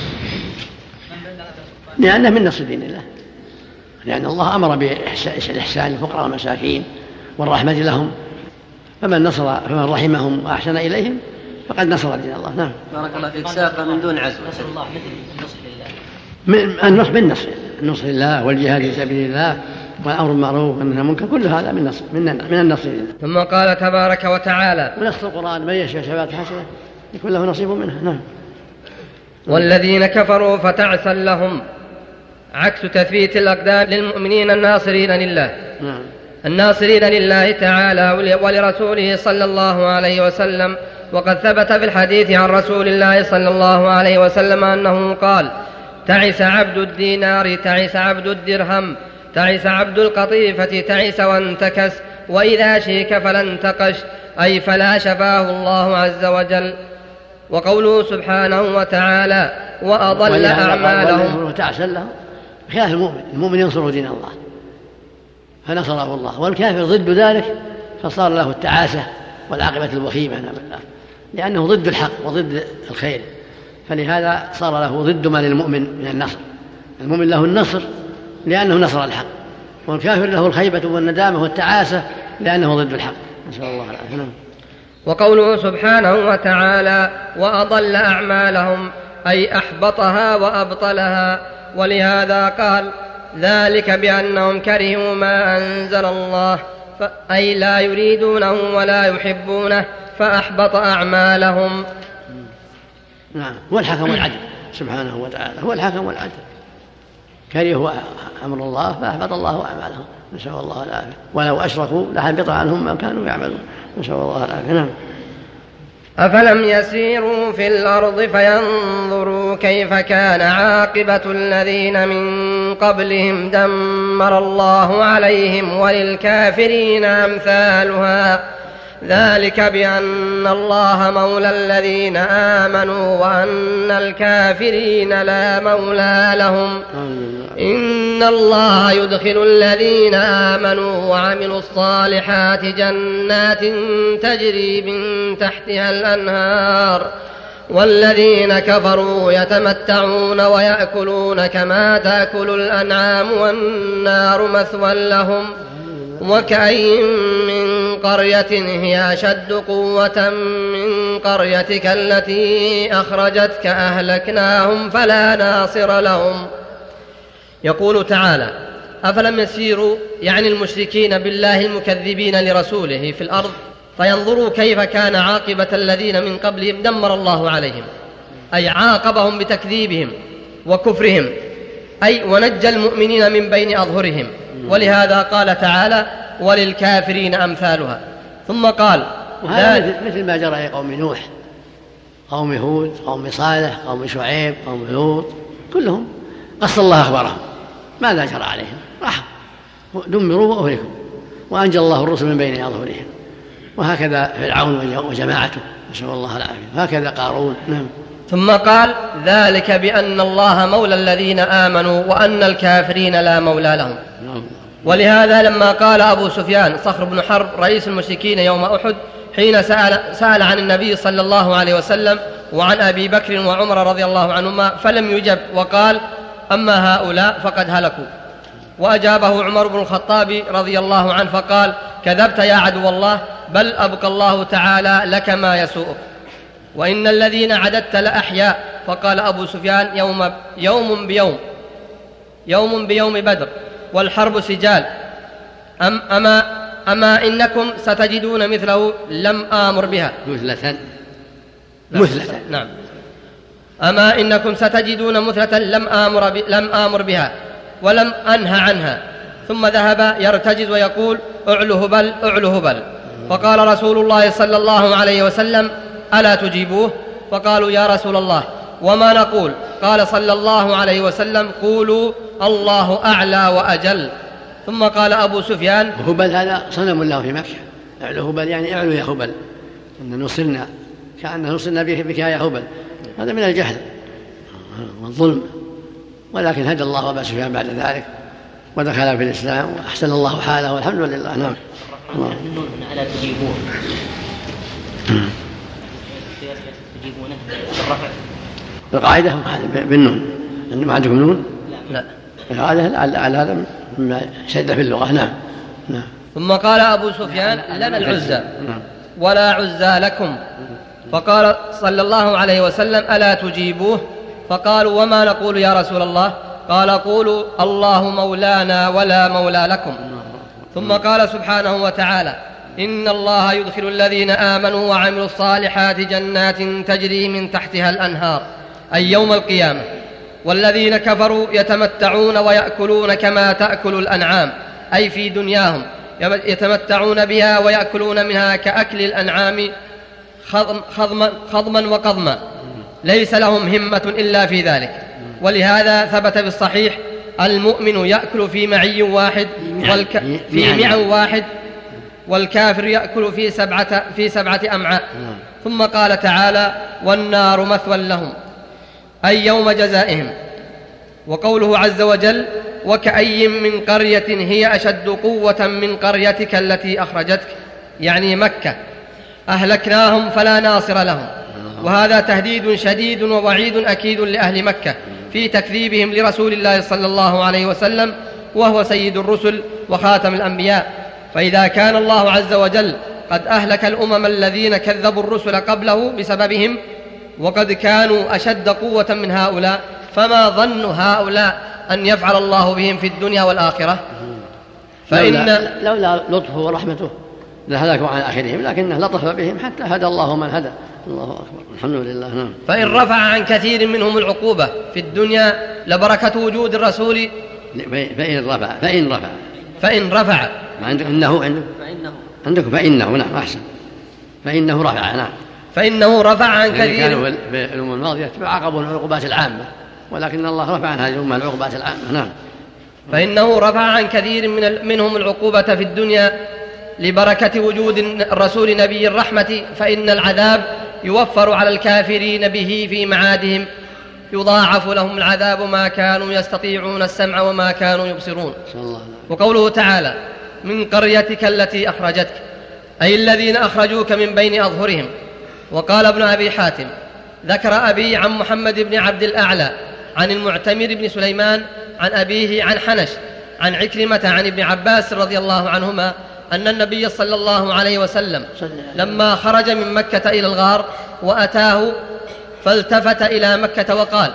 لأنه من نصر دين الله، لأن الله أمر بالإحسان للفقراء والمساكين والرحمة لهم، فمن نصر فمن رحمهم وأحسن إليهم فقد نصر دين الله. نعم. بارك الله فيك. ساق من دون عزم. نصر الله مثل النصر لله. من النصر بالنصر النصر لله والجهاد في سبيل الله والأمر بالمعروف والنهي عن المنكر، كل هذا من نصر من من النصر لله. ثم قال تبارك وتعالى ونصر القرآن من يشاء شفاعة حسنة يكون له نصيب منها. نعم. والذين كفروا فتعسا لهم، عكس تثبيت الأقدام للمؤمنين الناصرين لله. نعم. الناصرين لله تعالى ولرسوله صلى الله عليه وسلم. وقد ثبت في الحديث عن رسول الله صلى الله عليه وسلم أنه قال تعس عبد الدينار تعس عبد الدرهم تعس عبد القطيفة تعس وانتكس وإذا شيك فلا انتقش، أي فلا شفاه الله عز وجل. وقوله سبحانه وتعالى وأضل أعمالهم وتعسا لهم خلاف المؤمن. المؤمن ينصر دين الله فنصره الله، والكافر ضد ذلك فصار له التعاسة والعاقبة الوخيمة نعم بالله، لأنه ضد الحق وضد الخير، فلهذا صار له ضد ما للمؤمن من النصر. المؤمن له النصر لأنه نصر الحق، والكافر له الخيبة والندامة والتعاسة لأنه ضد الحق. نسأل الله العافية. وقوله سبحانه وتعالى وأضل أعمالهم أي أحبطها وأبطلها. ولهذا قال ذلك بأنهم كرهوا ما أنزل الله أي لا يريدونه ولا يحبونه فأحبط أعمالهم. نعم، هو الحكم والعدل سبحانه وتعالى، هو الحكم والعدل. كرهوا أمر الله فأحبط الله أعمالهم، نسأل الله العافية. ولو أشركوا لحبط عنهم ما كانوا يعملون، نسأل الله العافية. نعم. أفلم يسيروا في الأرض فينظروا كيف كان عاقبة الذين من قبلهم دمر الله عليهم وللكافرين أمثالها ذلك بأن الله مولى الذين آمنوا وأن الكافرين لا مولى لهم. إن الله يدخل الذين آمنوا وعملوا الصالحات جنات تجري من تحتها الأنهار والذين كفروا يتمتعون ويأكلون كما تأكل الأنعام والنار مثوى لهم. وكأين من قرية هي أشد قوة من قريتك التي أخرجتك أهلكناهم فلا ناصر لهم. يقول تعالى أفلم يسيروا يعني المشركين بالله المكذبين لرسوله في الأرض فينظروا كيف كان عاقبة الذين من قبلهم دمر الله عليهم أي عاقبهم بتكذيبهم وكفرهم أي ونجى المؤمنين من بين أظهرهم. ولهذا قال تعالى وللكافرين أمثالها. ثم قال وهذا مثل ما جرى قوم نوح، قوم هود، قوم صالح، قوم شعيب، قوم لوط، كلهم قص الله أخبارهم ماذا جرى عليهم، راح دمروا وأهلكوا وأنجى الله الرسل من بين أظهرهم. وهكذا فرعون وجماعته نسأل الله العافية، هكذا قارون. نعم. ثم قال ذلك بأن الله مولى الذين آمنوا وأن الكافرين لا مولى لهم. ولهذا لما قال أبو سفيان صخر بن حرب رئيس المشركين يوم أحد حين سأل, سأل عن النبي صلى الله عليه وسلم وعن أبي بكر وعمر رضي الله عنهما فلم يجب وقال أما هؤلاء فقد هلكوا. وأجابه عمر بن الخطاب رضي الله عنه فقال كذبت يا عدو الله بل أبقى الله تعالى لك ما يسوءك وإن الذين عددت لأحياء. فقال أبو سفيان يوم, يوم بيوم يوم بيوم بدر والحرب سجال أم أما, أما إنكم ستجدون مثله لم آمر بها مثلة مثلة نعم أما إنكم ستجدون مثلة لم آمر, ب... لم آمر بها ولم أنهى عنها. ثم ذهب يرتجز ويقول أعلو هبل أعلو هبل. فقال رسول الله صلى الله عليه وسلم ألا تجيبوه؟ فقالوا يا رسول الله وما نقول؟ قال صلى الله عليه وسلم قولوا الله أعلى وأجل. ثم قال أبو سفيان هبل هذا صنم الله في مكة، أعلو هبل يعني أعلو يا هبل، إن نصرنا كأن نصرنا بك يا هبل، هذا من الجهل والظلم. ولكن هدى الله أبا سفيان بعد ذلك ودخل في الإسلام وأحسن الله حاله والحمد لله. نعم. ألا تجيبوه تجيبونه بالرفع القاعدة بالنون، ما عندكم نون؟ لا القاعدة على هذا مما شد في اللغة. نعم. نعم. ثم قال أبو سفيان لنا العزى ولا عزى لكم. فقال صلى الله عليه وسلم ألا تجيبوه؟ فقالوا وما نقول يا رسول الله؟ قال قولوا الله مولانا ولا مولى لكم. ثم قال سبحانه وتعالى إن الله يدخل الذين آمنوا وعملوا الصالحات جنات تجري من تحتها الأنهار أي يوم القيامة والذين كفروا يتمتعون ويأكلون كما تأكل الأنعام أي في دنياهم يتمتعون بها ويأكلون منها كأكل الأنعام خضما, خضما وقضما ليس لهم همة إلا في ذلك. ولهذا ثبت بالصحيح المؤمن يأكل في معي واحد والك... في معا واحد والكافر يأكل في سبعة, في سبعة أمعاء. ثم قال تعالى والنار مثوى لهم أي يوم جزائهم. وقوله عز وجل وكأي من قرية هي أشد قوة من قريتك التي أخرجتك يعني مكة أهلكناهم فلا ناصر لهم. وهذا تهديد شديد ووعيد أكيد لأهل مكة في تكذيبهم لرسول الله صلى الله عليه وسلم وهو سيد الرسل وخاتم الأنبياء. فإذا كان الله عز وجل قد أهلك الأمم الذين كذبوا الرسل قبله بسببهم وقد كانوا أشد قوة من هؤلاء، فما ظن هؤلاء أن يفعل الله بهم في الدنيا والآخرة؟ فإن لولا, لولا لطفه ورحمته لهلكوا عن آخرهم، لكنه لطف بهم حتى هدى الله من هدى. الله أكبر، الحمد لله. نعم. فإن رفع عن كثير منهم العقوبة في الدنيا لبركة وجود الرسول. فإن رفع فإن رفع فإن رفع ما عندك إنه عنده فإنه عندك فإنه نعم أحسن فإنه رفع نعم فإنه رفع عن كثير. كانوا في الأمم الماضية تعاقبوا العقوبات العامة، ولكن الله رفع عن هذه الأمة العقوبات العامة. نعم. فإنه رفع عن كثير من منهم العقوبة في الدنيا لبركة وجود الرسول نبي الرحمة، فإن العذاب يوفر على الكافرين به في معادهم، يضاعف لهم العذاب ما كانوا يستطيعون السمع وما كانوا يبصرون. وقوله تعالى من قريتك التي أخرجتك، أي الذين أخرجوك من بين أظهرهم. وقال ابن أبي حاتم ذكر أبي عن محمد بن عبد الأعلى عن المعتمر بن سليمان عن أبيه عن حنش عن عكرمة عن ابن عباس رضي الله عنهما أن النبي صلى الله عليه وسلم لما خرج من مكة إلى الغار وأتاه فالتفت إلى مكة وقال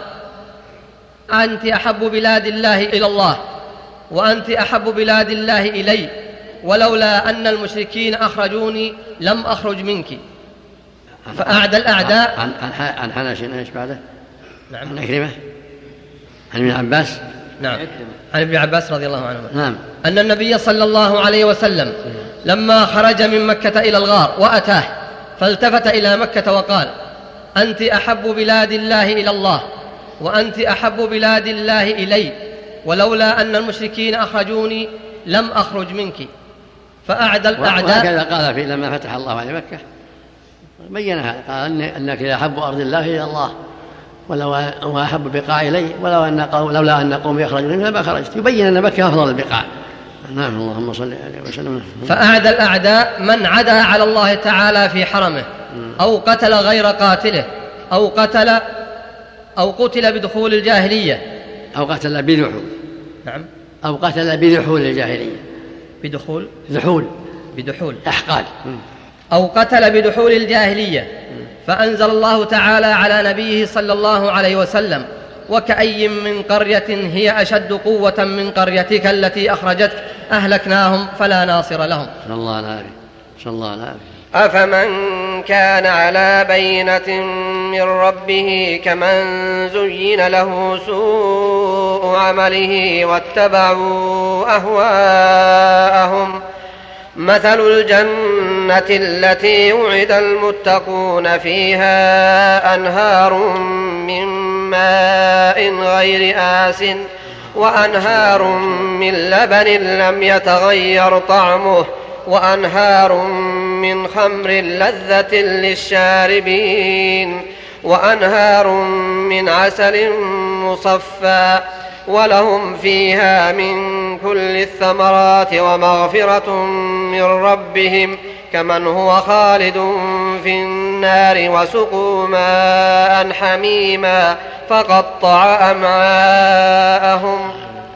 أنت أحب بلاد الله إلى الله وأنت أحب بلاد الله إلي، ولولا أن المشركين أخرجوني لم أخرج منك. فأعدى الأعداء عن, عن حنش ايش بعده؟ نعم. عن عكرمة عن ابن عباس. نعم. عن ابن عباس رضي الله عنه. نعم. أن النبي صلى الله عليه وسلم لما خرج من مكة إلى الغار وأتاه فالتفت إلى مكة وقال أنت أحب بلاد الله إلى الله وأنت أحب بلاد الله إلي، ولولا أن المشركين أخرجوني لم أخرج منك. فأعدى الأعداء. وهكذا قال في لما فتح الله على مكة بين هذا، قال أنك أحب أرض الله إلى الله ولو وأحب بقاع إلي ولو أن قوم لولا أن قوم يخرجون لما خرجت، يبين أن مكة أفضل البقاع. نعم. اللهم صل عليه وسلم. فأعدى الأعداء من عدا على الله تعالى في حرمه أو قتل غير قاتله أو قتل أو قتل بدخول الجاهلية أو قتل بدخول. نعم. أو قتل بدخول الجاهلية. بدخول دحول بدحول أحقاد. أو قتل بدحول الجاهلية. فأنزل الله تعالى على نبيه صلى الله عليه وسلم وكأي من قرية هي أشد قوة من قريتك التي أخرجتك أهلكناهم فلا ناصر لهم. صلى الله عليه صلى الله عليه. أفمن كان على بينة من ربه كمن زين له سوء عمله واتبعوا أهواءهم. مثل الجنة التي وعد المتقون فيها أنهار من ماء غير آس وأنهار من لبن لم يتغير طعمه وأنهار من خمر لذة للشاربين وأنهار من عسل مصفى ولهم فيها من كل الثمرات ومغفرة من ربهم كمن هو خالد في النار وسقوا ماء حميما فقطع أمعاءهم.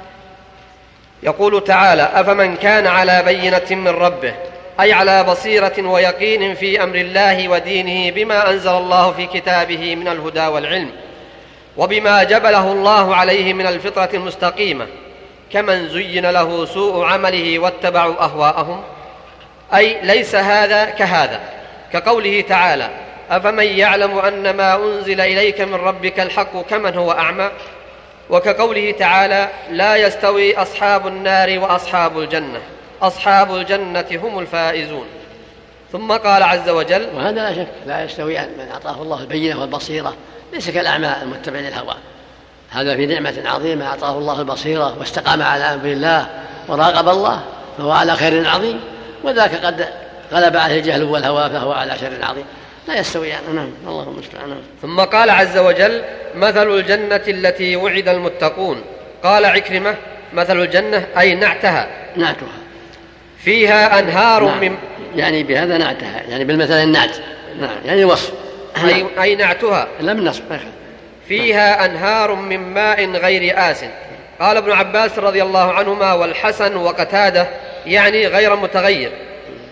يقول تعالى أفمن كان على بينة من ربه، أي على بصيرة ويقين في أمر الله ودينه بما أنزل الله في كتابه من الهدى والعلم وبما جبله الله عليه من الفطرة المستقيمة، كمن زين له سوء عمله واتبعوا أهواءهم. أي ليس هذا كهذا، كقوله تعالى أفمن يعلم أن ما أنزل إليك من ربك الحق كمن هو أعمى، وكقوله تعالى لا يستوي أصحاب النار وأصحاب الجنة أصحاب الجنة هم الفائزون. ثم قال عز وجل وهذا لا شك لا يستوي من أعطاه الله البينة والبصيرة، ليس كالأعمى المتبع للهوى، هذا في نعمة عظيمة أعطاه الله البصيرة واستقام على أمر الله وراقب الله فهو على خير عظيم، وذاك قد غلب عليه الجهل والهوى فهو على شر عظيم، لا يستويان. نعم. اللهم المستعان. ثم قال عز وجل مثل الجنة التي وعد المتقون. قال عكرمة مثل الجنة أي نعتها نعتها فيها أنهار نعم. من يعني بهذا نعتها يعني بالمثل النعت. نعم. يعني وصف أي, أي نعتها لم نصف فيها أنهار من ماء غير آس. قال ابن عباس رضي الله عنهما والحسن وقتادة يعني غير متغير،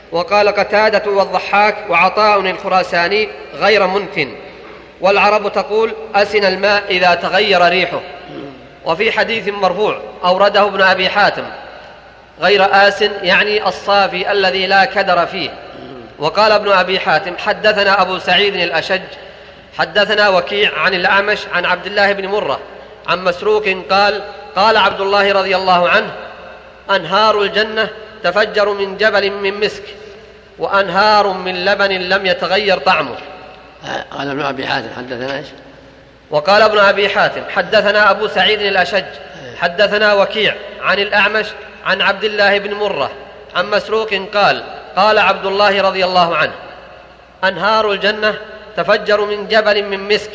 وقال قتادة والضحاك وعطاء الخراساني غير منتن، والعرب تقول أسن الماء إذا تغير ريحه. وفي حديث مرفوع أورده ابن أبي حاتم غير آسن يعني الصافي الذي لا كدر فيه. وقال ابن أبي حاتم حدثنا أبو سعيد الأشج حدثنا وكيع عن الأعمش عن عبد الله بن مرة عن مسروق قال قال عبد الله رضي الله عنه أنهار الجنة تفجر من جبل من مسك وأنهار من لبن لم يتغير طعمه. قال ابن أبي حاتم حدثنا إيش؟ وقال ابن أبي حاتم حدثنا أبو سعيد الأشج حدثنا وكيع عن الأعمش عن عبد الله بن مرة عن مسروق قال قال عبد الله رضي الله عنه أنهار الجنة تفجر من جبل من مسك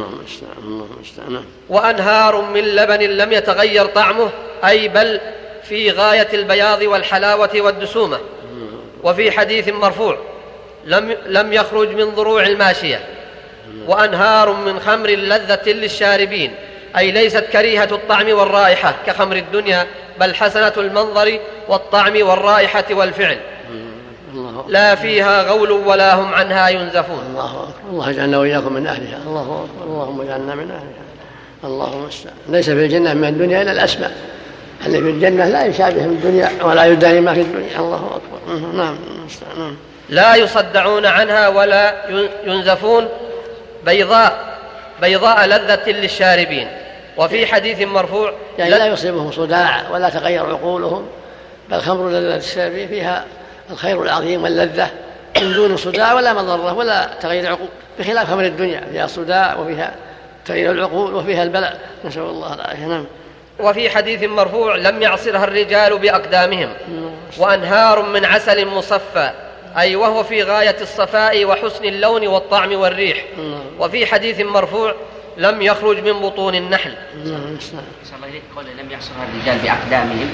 وأنهار من لبن لم يتغير طعمه، أي بل في غاية البياض والحلاوة والدسومة. وفي حديث مرفوع لم, لم يخرج من ضروع الماشية. وأنهار من خمر لذة للشاربين، أي ليست كريهة الطعم والرائحة كخمر الدنيا، بل حسنة المنظر والطعم والرائحة والفعل، لا فيها غول ولا هم عنها ينزفون. الله أكبر. الله يجعلنا وإياكم من أهلها. الله أكبر. اللهم اجعلنا من أهلها. اللهم استعان. ليس في الجنة من الدنيا إلا الأسماء، اللي في الجنة لا يشابه من الدنيا ولا يداني ما في الدنيا. الله أكبر. نعم. نعم. لا يصدعون عنها ولا ينزفون، بيضاء بيضاء لذة للشاربين. وفي حديث مرفوع يعني لا يصيبهم صداع ولا تغير عقولهم، بل خمر لذة الشاربين فيها الخير العظيم واللذة من دون صداع ولا مضرة ولا تغير عقول، بخلاف خمر الدنيا فيها صداع وفيها تغير العقول وفيها البلاء، نسأل الله العافية. نعم. وفي حديث مرفوع لم يعصرها الرجال بأقدامهم. وأنهار من عسل مصفى، أي وهو في غاية الصفاء وحسن اللون والطعم والريح. وفي حديث مرفوع لم يخرج من بطون النحل. قول لم يعصرها الرجال بأقدامهم،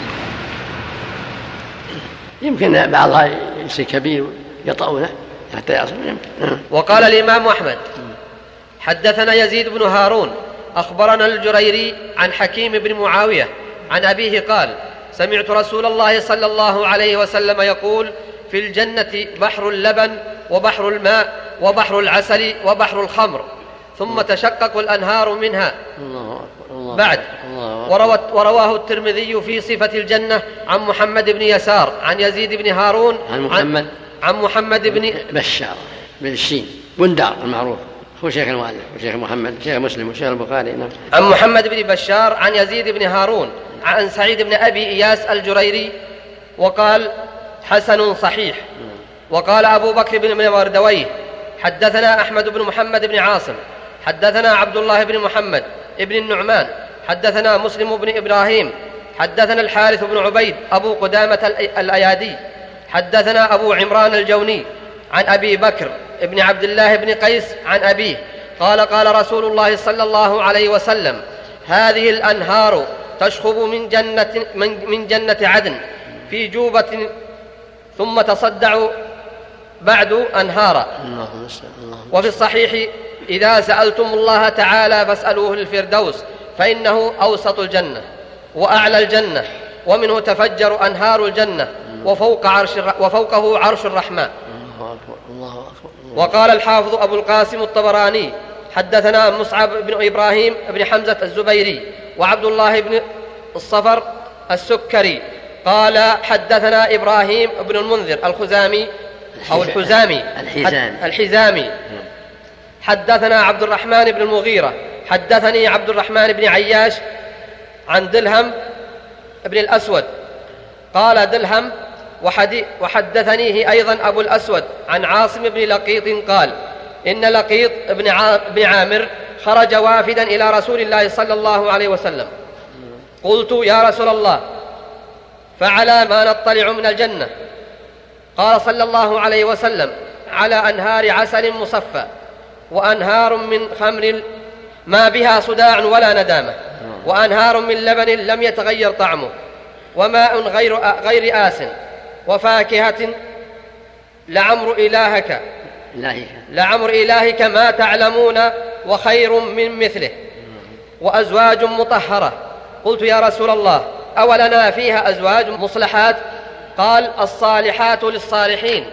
يمكن بعضها يصير كبير يطأونه حتى يعصر. وقال الإمام أحمد حدثنا يزيد بن هارون أخبرنا الجريري عن حكيم بن معاوية عن أبيه قال سمعت رسول الله صلى الله عليه وسلم يقول في الجنة بحر اللبن وبحر الماء وبحر العسل وبحر الخمر، ثم تشقق الأنهار منها بعد. ورواه الترمذي في صفة الجنة عن محمد بن يسار عن يزيد بن هارون عن محمد عن محمد بن بشار بن الشين بندار المعروف، هو شيخ المؤلف وشيخ محمد شيخ مسلم وشيخ البخاري. نعم. عن محمد بن بشار عن يزيد بن هارون عن سعيد بن أبي إياس الجريري وقال حسن صحيح. وقال أبو بكر بن مردويه حدثنا أحمد بن محمد بن عاصم حدثنا عبد الله بن محمد ابن النعمان حدثنا مسلم بن إبراهيم حدثنا الحارث بن عبيد أبو قدامة الأيادي حدثنا أبو عمران الجوني عن أبي بكر ابن عبد الله بن قيس عن أبيه قال قال رسول الله صلى الله عليه وسلم هذه الأنهار تشخب من جنة, من جنة عدن في جوبة ثم تصدع بعد أنهارا. وفي الصحيح إذا سألتم الله تعالى فاسألوه الفردوس فإنه أوسط الجنة وأعلى الجنة ومنه تفجر أنهار الجنة وفوق عرش وفوقه عرش الرحمن. وقال الحافظ أبو القاسم الطبراني حدثنا مصعب بن إبراهيم بن حمزة الزبيري وعبد الله بن الصفر السكري قال حدثنا إبراهيم بن المنذر الخزامي أو الحزامي الحزامي حدثنا عبد الرحمن بن المغيرة حدثني عبد الرحمن بن عياش عن دلهم بن الأسود قال دلهم وحدثنيه أيضا أبو الأسود عن عاصم بن لقيط قال إن لقيط بن عامر خرج وافدا إلى رسول الله صلى الله عليه وسلم. قلت يا رسول الله فعلى ما نطلع من الجنة؟ قال صلى الله عليه وسلم على أنهار عسل مصفى وأنهار من خمر ما بها صداع ولا ندامة وأنهار من لبن لم يتغير طعمه وماء غير, غير آس وفاكهة لعمر إلهك لعمر إلهك ما تعلمون وخير من مثله وأزواج مطهرة. قلت يا رسول الله أولنا فيها أزواج مصلحات؟ قال: الصالحات للصالحين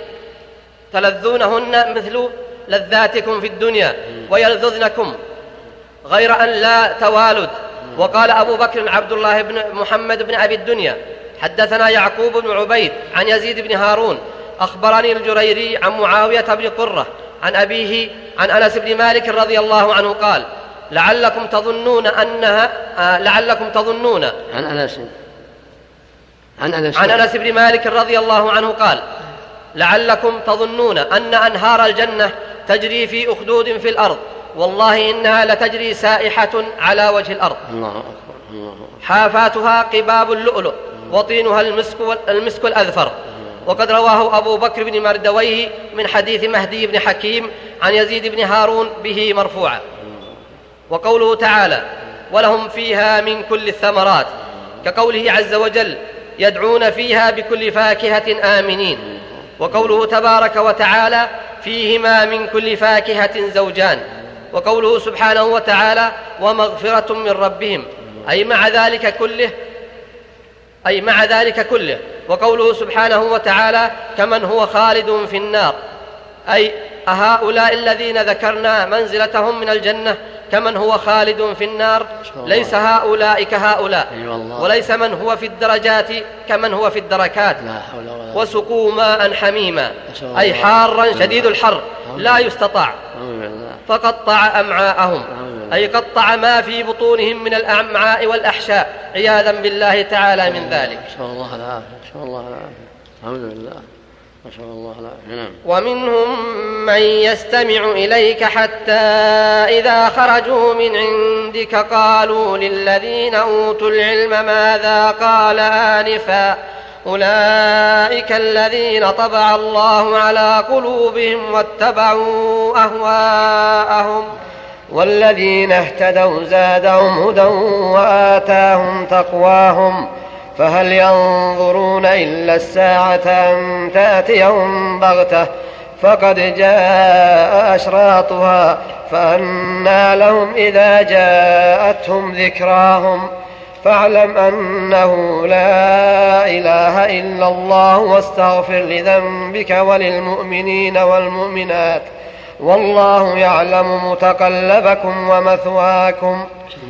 تلذونهن مثل لذاتكم في الدنيا ويلذذنكم غير أن لا توالد. وقال أبو بكر عبد الله بن محمد بن أبي الدنيا: حدثنا يعقوب بن عبيد عن يزيد بن هارون أخبرني الجريري عن معاوية بن قرة عن أبيه عن أنس بن مالك رضي الله عنه قال: لعلكم تظنون أنها آه لعلكم تظنون عن أنس عن أنس عن أنس بن مالك رضي الله عنه قال: لعلكم تظنون أن أنهار الجنة تجري في أخدود في الأرض، والله إنها لتجري سائحة على وجه الأرض. الله أكبر. الله أكبر. حافاتها قباب اللؤلؤ وطينها المسك, المسك الأذفر. وقد رواه أبو بكر بن مردويه من حديث مهدي بن حكيم عن يزيد بن هارون به مرفوعا. وقوله تعالى: ولهم فيها من كل الثمرات، كقوله عز وجل: يدعون فيها بكل فاكهة آمنين. وقوله تبارك وتعالى: فيهما من كل فاكهة زوجان. وقوله سبحانه وتعالى: ومغفرة من ربهم، أي مع ذلك كله أي مع ذلك كله. وقوله سبحانه وتعالى: كمن هو خالد في النار، أي أهؤلاء الذين ذكرنا منزلتهم من الجنة كمن هو خالد في النار، ليس هؤلاء كهؤلاء، وليس من هو في الدرجات كمن هو في الدركات. وسقوا ماء حميما، أي حارا شديد الحر لا يستطاع، فقطع أمعاءهم، أي قطع ما في بطونهم من الأمعاء والأحشاء، عياذا بالله تعالى من ذلك. شاء الله العافية. شاء الله العافية. الحمد لله. ما شاء الله العافية. ومنهم من يستمع إليك حتى إذا خرجوا من عندك قالوا للذين أوتوا العلم ماذا قال آنفا، أولئك الذين طبع الله على قلوبهم واتبعوا أهواءهم، والذين اهتدوا زادهم هدى وآتاهم تقواهم، فهل ينظرون إلا الساعة أن تأتيهم بغتة فقد جاء أشراطها فأنى لهم إذا جاءتهم ذكراهم، فاعلم أنه لا إله إلا الله واستغفر لذنبك وللمؤمنين والمؤمنات، والله يعلم متقلبكم ومثواكم.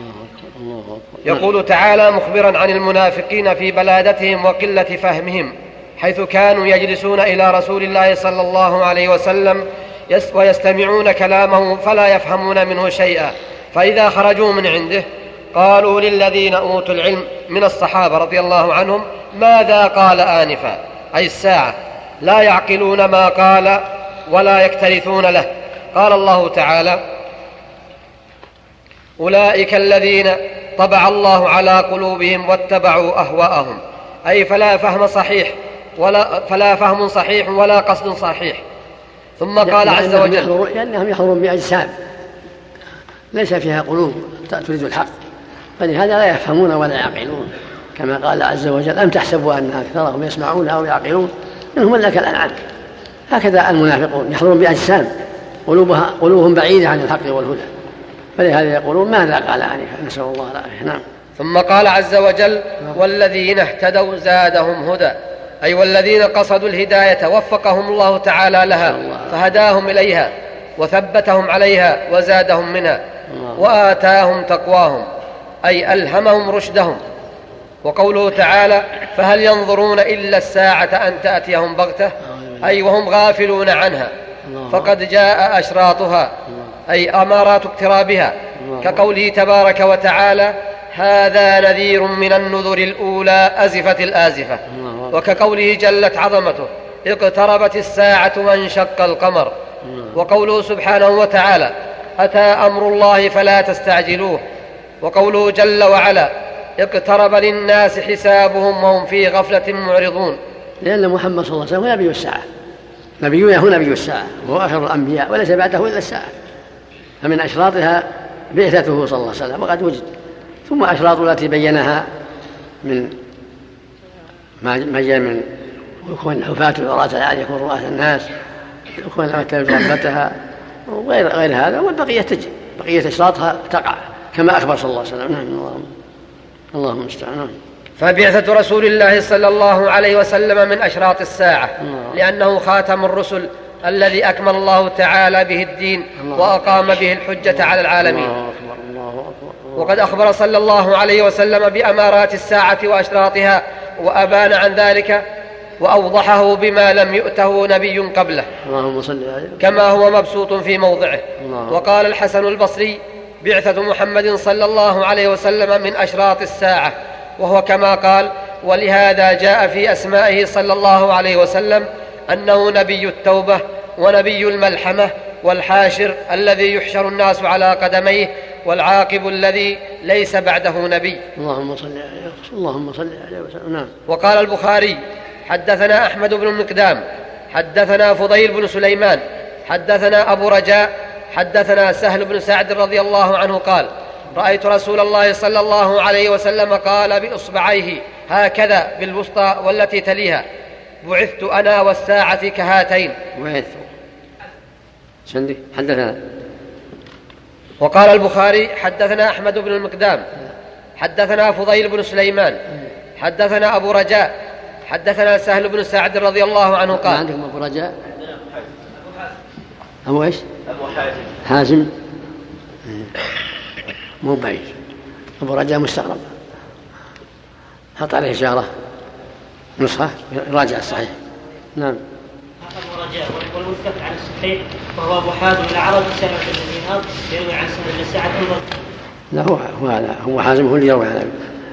يقول تعالى مخبرا عن المنافقين في بلادتهم وقلة فهمهم، حيث كانوا يجلسون إلى رسول الله صلى الله عليه وسلم ويستمعون كلامه فلا يفهمون منه شيئا، فإذا خرجوا من عنده قالوا للذين أوتوا العلم من الصحابة رضي الله عنهم ماذا قال آنفا، أي الساعة، لا يعقلون ما قال ولا يكترثون له. قال الله تعالى: أولئك الذين طبع الله على قلوبهم واتبعوا أهواءهم، أي فلا فهم صحيح ولا فلا فهم صحيح ولا قصد صحيح. ثم قال عز وجل: لأنهم يحضرون بأجسام ليس فيها قلوب تريد الحق، فلهذا لا يفهمون ولا يعقلون، كما قال عز وجل: أم تحسبوا أن أكثرهم يسمعون أو يعقلون منهم لك الأنعام. هكذا المنافقون يحضرون بأجسام قلوبها قلوبهم بعيدة عن الحق والهدى، فلهذا يقولون ماذا قال آنفا، نسأل الله العافية. نعم. ثم قال عز وجل: والذين اهتدوا زادهم هدى، أي والذين قصدوا الهداية وفقهم الله تعالى لها فهداهم إليها وثبتهم عليها وزادهم منها، وآتاهم تقواهم، أي ألهمهم رشدهم. وقوله تعالى: فهل ينظرون إلا الساعة أن تأتيهم بغتة، أي وهم غافلون عنها، فقد جاء أشراطها، أي أمارات اقترابها، كقوله تبارك وتعالى: هذا نذير من النذر الأولى أزفت الآزفة، وكقوله جلت عظمته: اقتربت الساعة وانشق القمر. وقوله سبحانه وتعالى: أتى أمر الله فلا تستعجلوه. وقوله جل وعلا: اقترب للناس حسابهم وهم في غفلة معرضون. لأن محمد صلى الله عليه وسلم هو نبي الساعة، نبينا هو نبي الساعة وهو آخر الأنبياء وليس بعده إلا الساعة، فمن أشراطها بعثته صلى الله عليه وسلم وقد وجد، ثم أشراط التي بينها من ما جاء من يكون حفاة العراة العالي يكون رؤاة الناس، يكون الأمة ربتها وغير غير هذا، والبقية تجي، بقية أشراطها تقع كما أخبر صلى الله عليه وسلم. نعم. اللهم اللهم استعان. فبعثة رسول الله صلى الله عليه وسلم من أشراط الساعة لأنه خاتم الرسل الذي أكمل الله تعالى به الدين وأقام به الحجة على العالمين. وقد أخبر صلى الله عليه وسلم بأمارات الساعة وأشراطها وأبان عن ذلك وأوضحه بما لم يؤته نبي قبله كما هو مبسوط في موضعه. وقال الحسن البصري: بعثة محمد صلى الله عليه وسلم من أشراط الساعة، وهو كما قال. ولهذا جاء في أسمائه صلى الله عليه وسلم أنه نبي التوبة ونبي الملحمة والحاشر الذي يحشر الناس على قدميه والعاقب الذي ليس بعده نبي. اللهم صل عليه اللهم صل عليه وسلم. نعم. وقال البخاري: حدثنا أحمد بن المقدام حدثنا فضيل بن سليمان حدثنا أبو رجاء حدثنا سهل بن سعد رضي الله عنه قال: رأيت رسول الله صلى الله عليه وسلم قال بإصبعيه هكذا بالوسطى والتي تليها: بعثت أنا والساعة كهاتين. بعثت سندي حدثنا. وقال البخاري: حدثنا أحمد بن المقدام حدثنا فضيل بن سليمان حدثنا أبو رجاء حدثنا سهل بن سعد رضي الله عنه قال: عندكم أبو رجاء؟ أبو إيش؟ أبو حازم. حازم مو بعيد. أبو رجاء مستغرب، حط عليه إشارة نسخة راجع الصحيح. نعم. أبو رجاء والمتفق على الصحيح وهو أبو حازم الأعرج سمع بن دينار يروي عن سهل بن سعد. لا هو هو هو حازم هو اللي يروي عن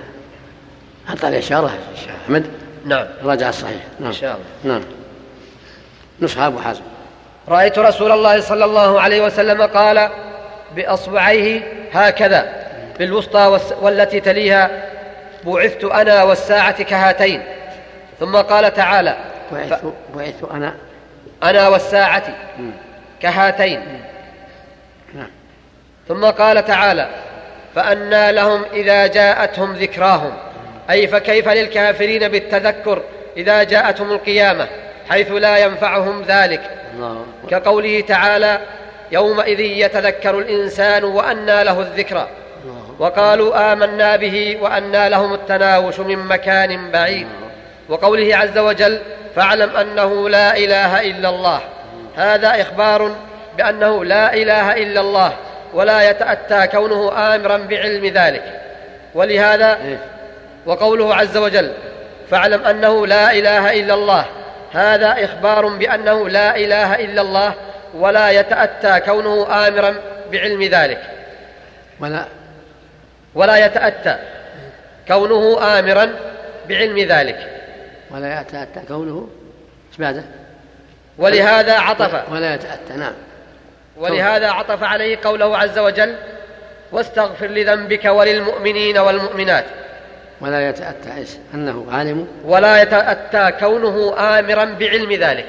حط عليه إشارة أحمد. نعم. راجع الصحيح. نعم. إن شاء الله. نعم. نسخة أبو حازم. رأيت رسول الله صلى الله عليه وسلم قال بأصبعيه هكذا بالوسطى والتي تليها: بعثت أنا والساعة كهاتين. ثم قال تعالى: بعثت بعثت أنا أنا والساعة كهاتين. نعم. ثم قال تعالى: فأنى لهم إذا جاءتهم ذكراهم، أي فكيف للكافرين بالتذكر إذا جاءتهم القيامة حيث لا ينفعهم ذلك، كقوله تعالى: يومئذ يتذكر الإنسان وأنى له الذكرى. وقالوا آمنا به وأنى لهم التناوش من مكان بعيد. وقوله عز وجل: فاعلم أنه لا إله إلا الله، هذا إخبار بأنه لا إله إلا الله ولا يتأتى كونه آمرا بعلم ذلك. ولهذا وقوله عز وجل: فاعلم أنه لا إله إلا الله، هذا إخبار بأنه لا إله إلا الله ولا يتأتى كونه آمرا بعلم ذلك ولا ولا يتأتى كونه آمرا بعلم ذلك ولا يتأتى كونه بعده. ولهذا عطف ولا يتأتى. نعم. ولهذا عطف عليه قوله عز وجل: واستغفر لذنبك وللمؤمنين والمؤمنات. ولا يتأتى إيش؟ أنه عالم. ولا يتأتى كونه آمرا بعلم ذلك.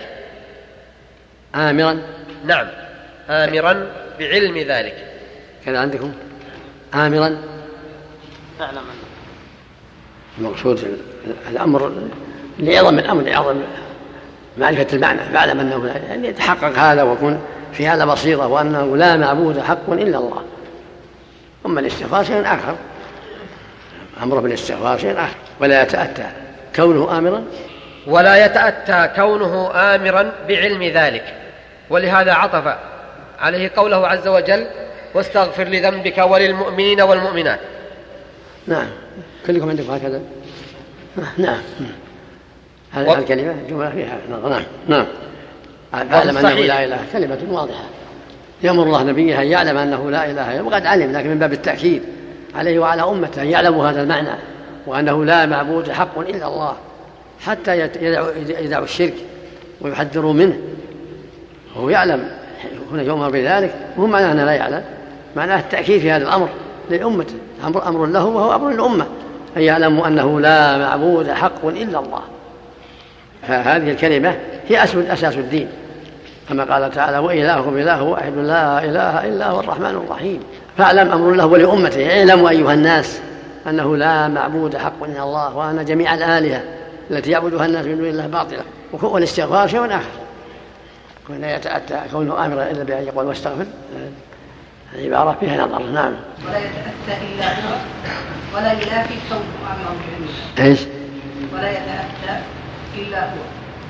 آمرا. نعم، آمرا بعلم ذلك. كذا عندكم آمرا. فاعلم المقصود الأمر لعظم الأمر لعظم معرفة المعنى. فاعلم أنه يعني يتحقق هذا ويكون في هذا بصيرة وأنه لا معبود حق إلا الله. أما الاستغفار شيء آخر، أمر بالاستغفار شيء آخر. ولا يتأتى كونه آمرا ولا يتأتى كونه آمرا بعلم ذلك. ولهذا عطف عليه قوله عز وجل: واستغفر لذنبك وللمؤمنين والمؤمنات. نعم. كلكم عندكم هكذا. نعم. هذه و... الكلمة جملة فيها. نعم. نعم. فاعلم أنه لا إله، كلمة واضحة يأمر الله نبيه أن يعلم أنه لا إله إلا، وقد علم لكن من باب التأكيد عليه وعلى أمته أن يعلموا هذا المعنى وأنه لا معبود حق إلا الله، حتى يدعوا الشرك ويحذروا منه. وهو يعلم هنا يؤمر بذلك، وهم معناه أنه لا يعلم، معناه التأكيد في هذا الأمر للأمة، أمر, أمر له وهو أمر للأمة أن يعلموا أنه لا معبود حق إلا الله. فهذه الكلمة هي أساس الدين، كما قال تعالى: وإلهكم إله واحد لا إله إلا هو الرحمن الرحيم. فاعلم أمر له ولأمته، اعلموا أيها الناس أنه لا معبود حق إلا الله، وأن جميع الآلهة التي يعبدها الناس من دون الله باطلة. والاستغفار شيء آخر. كنا يتأتى كونه آمرا إلا بأن يقول واستغفر العبارة فيها نظر. نعم. ولا يتأتى إلا هو ولا ينافي كونه أمرا بعلمه. إيش؟ ولا يتأتى إلا هو.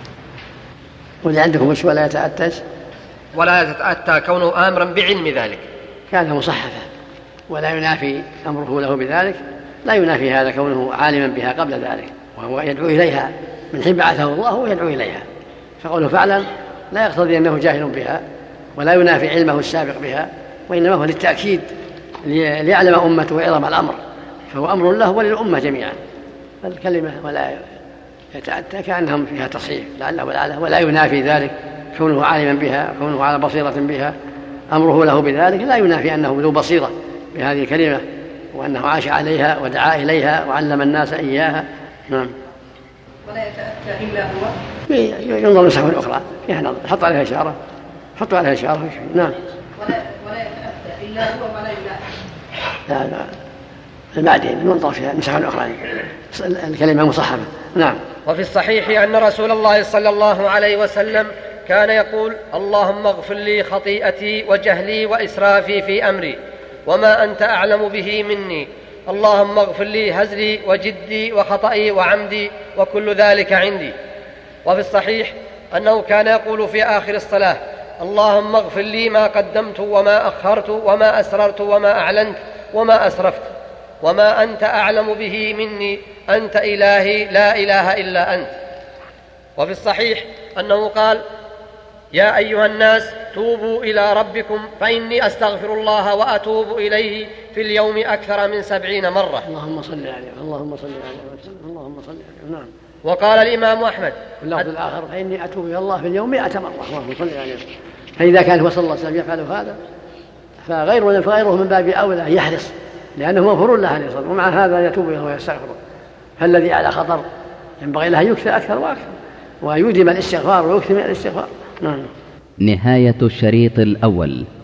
واللي عندكم وش ولا يتأتى؟ ولا يتأتى كونه آمرا بعلم ذلك، كان مصحفا. ولا ينافي أمره له بذلك، لا ينافي هذا كونه عالما بها قبل ذلك، وهو يدعو إليها من حين بعثه الله ويدعو إليها. فقوله فعلا لا يقتضي أنه جاهل بها، ولا ينافي علمه السابق بها، وإنما هو للتأكيد ليعلم أمته عظم الأمر، فهو أمر له وللأمة جميعا. فالكلمة ولا يتأتى كأنهم فيها تصحيح لعله ولعله، ولا ينافي ذلك كونه عالما بها، كونه على بصيرة بها، أمره له بذلك لا ينافي أنه ذو بصيرة بهذه الكلمة، وأنه عاش عليها ودعا إليها وعلم الناس إياها. نعم. ولا يتأتى إلا هو. ينظر نسخة أخرى فيها نظر، حط عليها إشارة، حط عليها إشارة. نعم. ولا ولا يتأتى إلا هو ولا ينافي. لا لا بعدين ننظر فيها نسخة أخرى الكلمة مصحفة. نعم. وفي الصحيح أن رسول الله صلى الله عليه وسلم كان يقول: اللهم اغفر لي خطيئتي وجهلي وإسرافي في أمري وما أنت أعلم به مني، اللهم اغفر لي هزلي وجدي وخطئي وعمدي وكل ذلك عندي. وفي الصحيح أنه كان يقول في آخر الصلاة: اللهم اغفر لي ما قدمت وما أخرت وما أسررت وما أعلنت وما أسرفت وما أنت أعلم به مني، أنت إلهي لا إله إلا أنت. وفي الصحيح أنه قال: يا أيها الناس توبوا إلى ربكم فإني أستغفر الله وأتوب إليه في اليوم أكثر من سبعين مرة. اللهم صل عليه اللهم صل عليه وسلم اللهم صل عليه. نعم. وقال الإمام أحمد واللفظ الآخر: فإني أتوب إلى الله في اليوم مئة مرة. اللهم صل عليه. فإذا كان هو صلى الله عليه وسلم يفعل هذا فغيره فغيره من باب أولى يحرص، لأنه مغفور له أن يصل، ومع هذا يتوب إليه ويستغفره. فالذي على خطر ينبغي له يكثر أكثر وأكثر ويديم الاستغفار ويكثر من الاستغفار. نعم. نهاية الشريط الأول.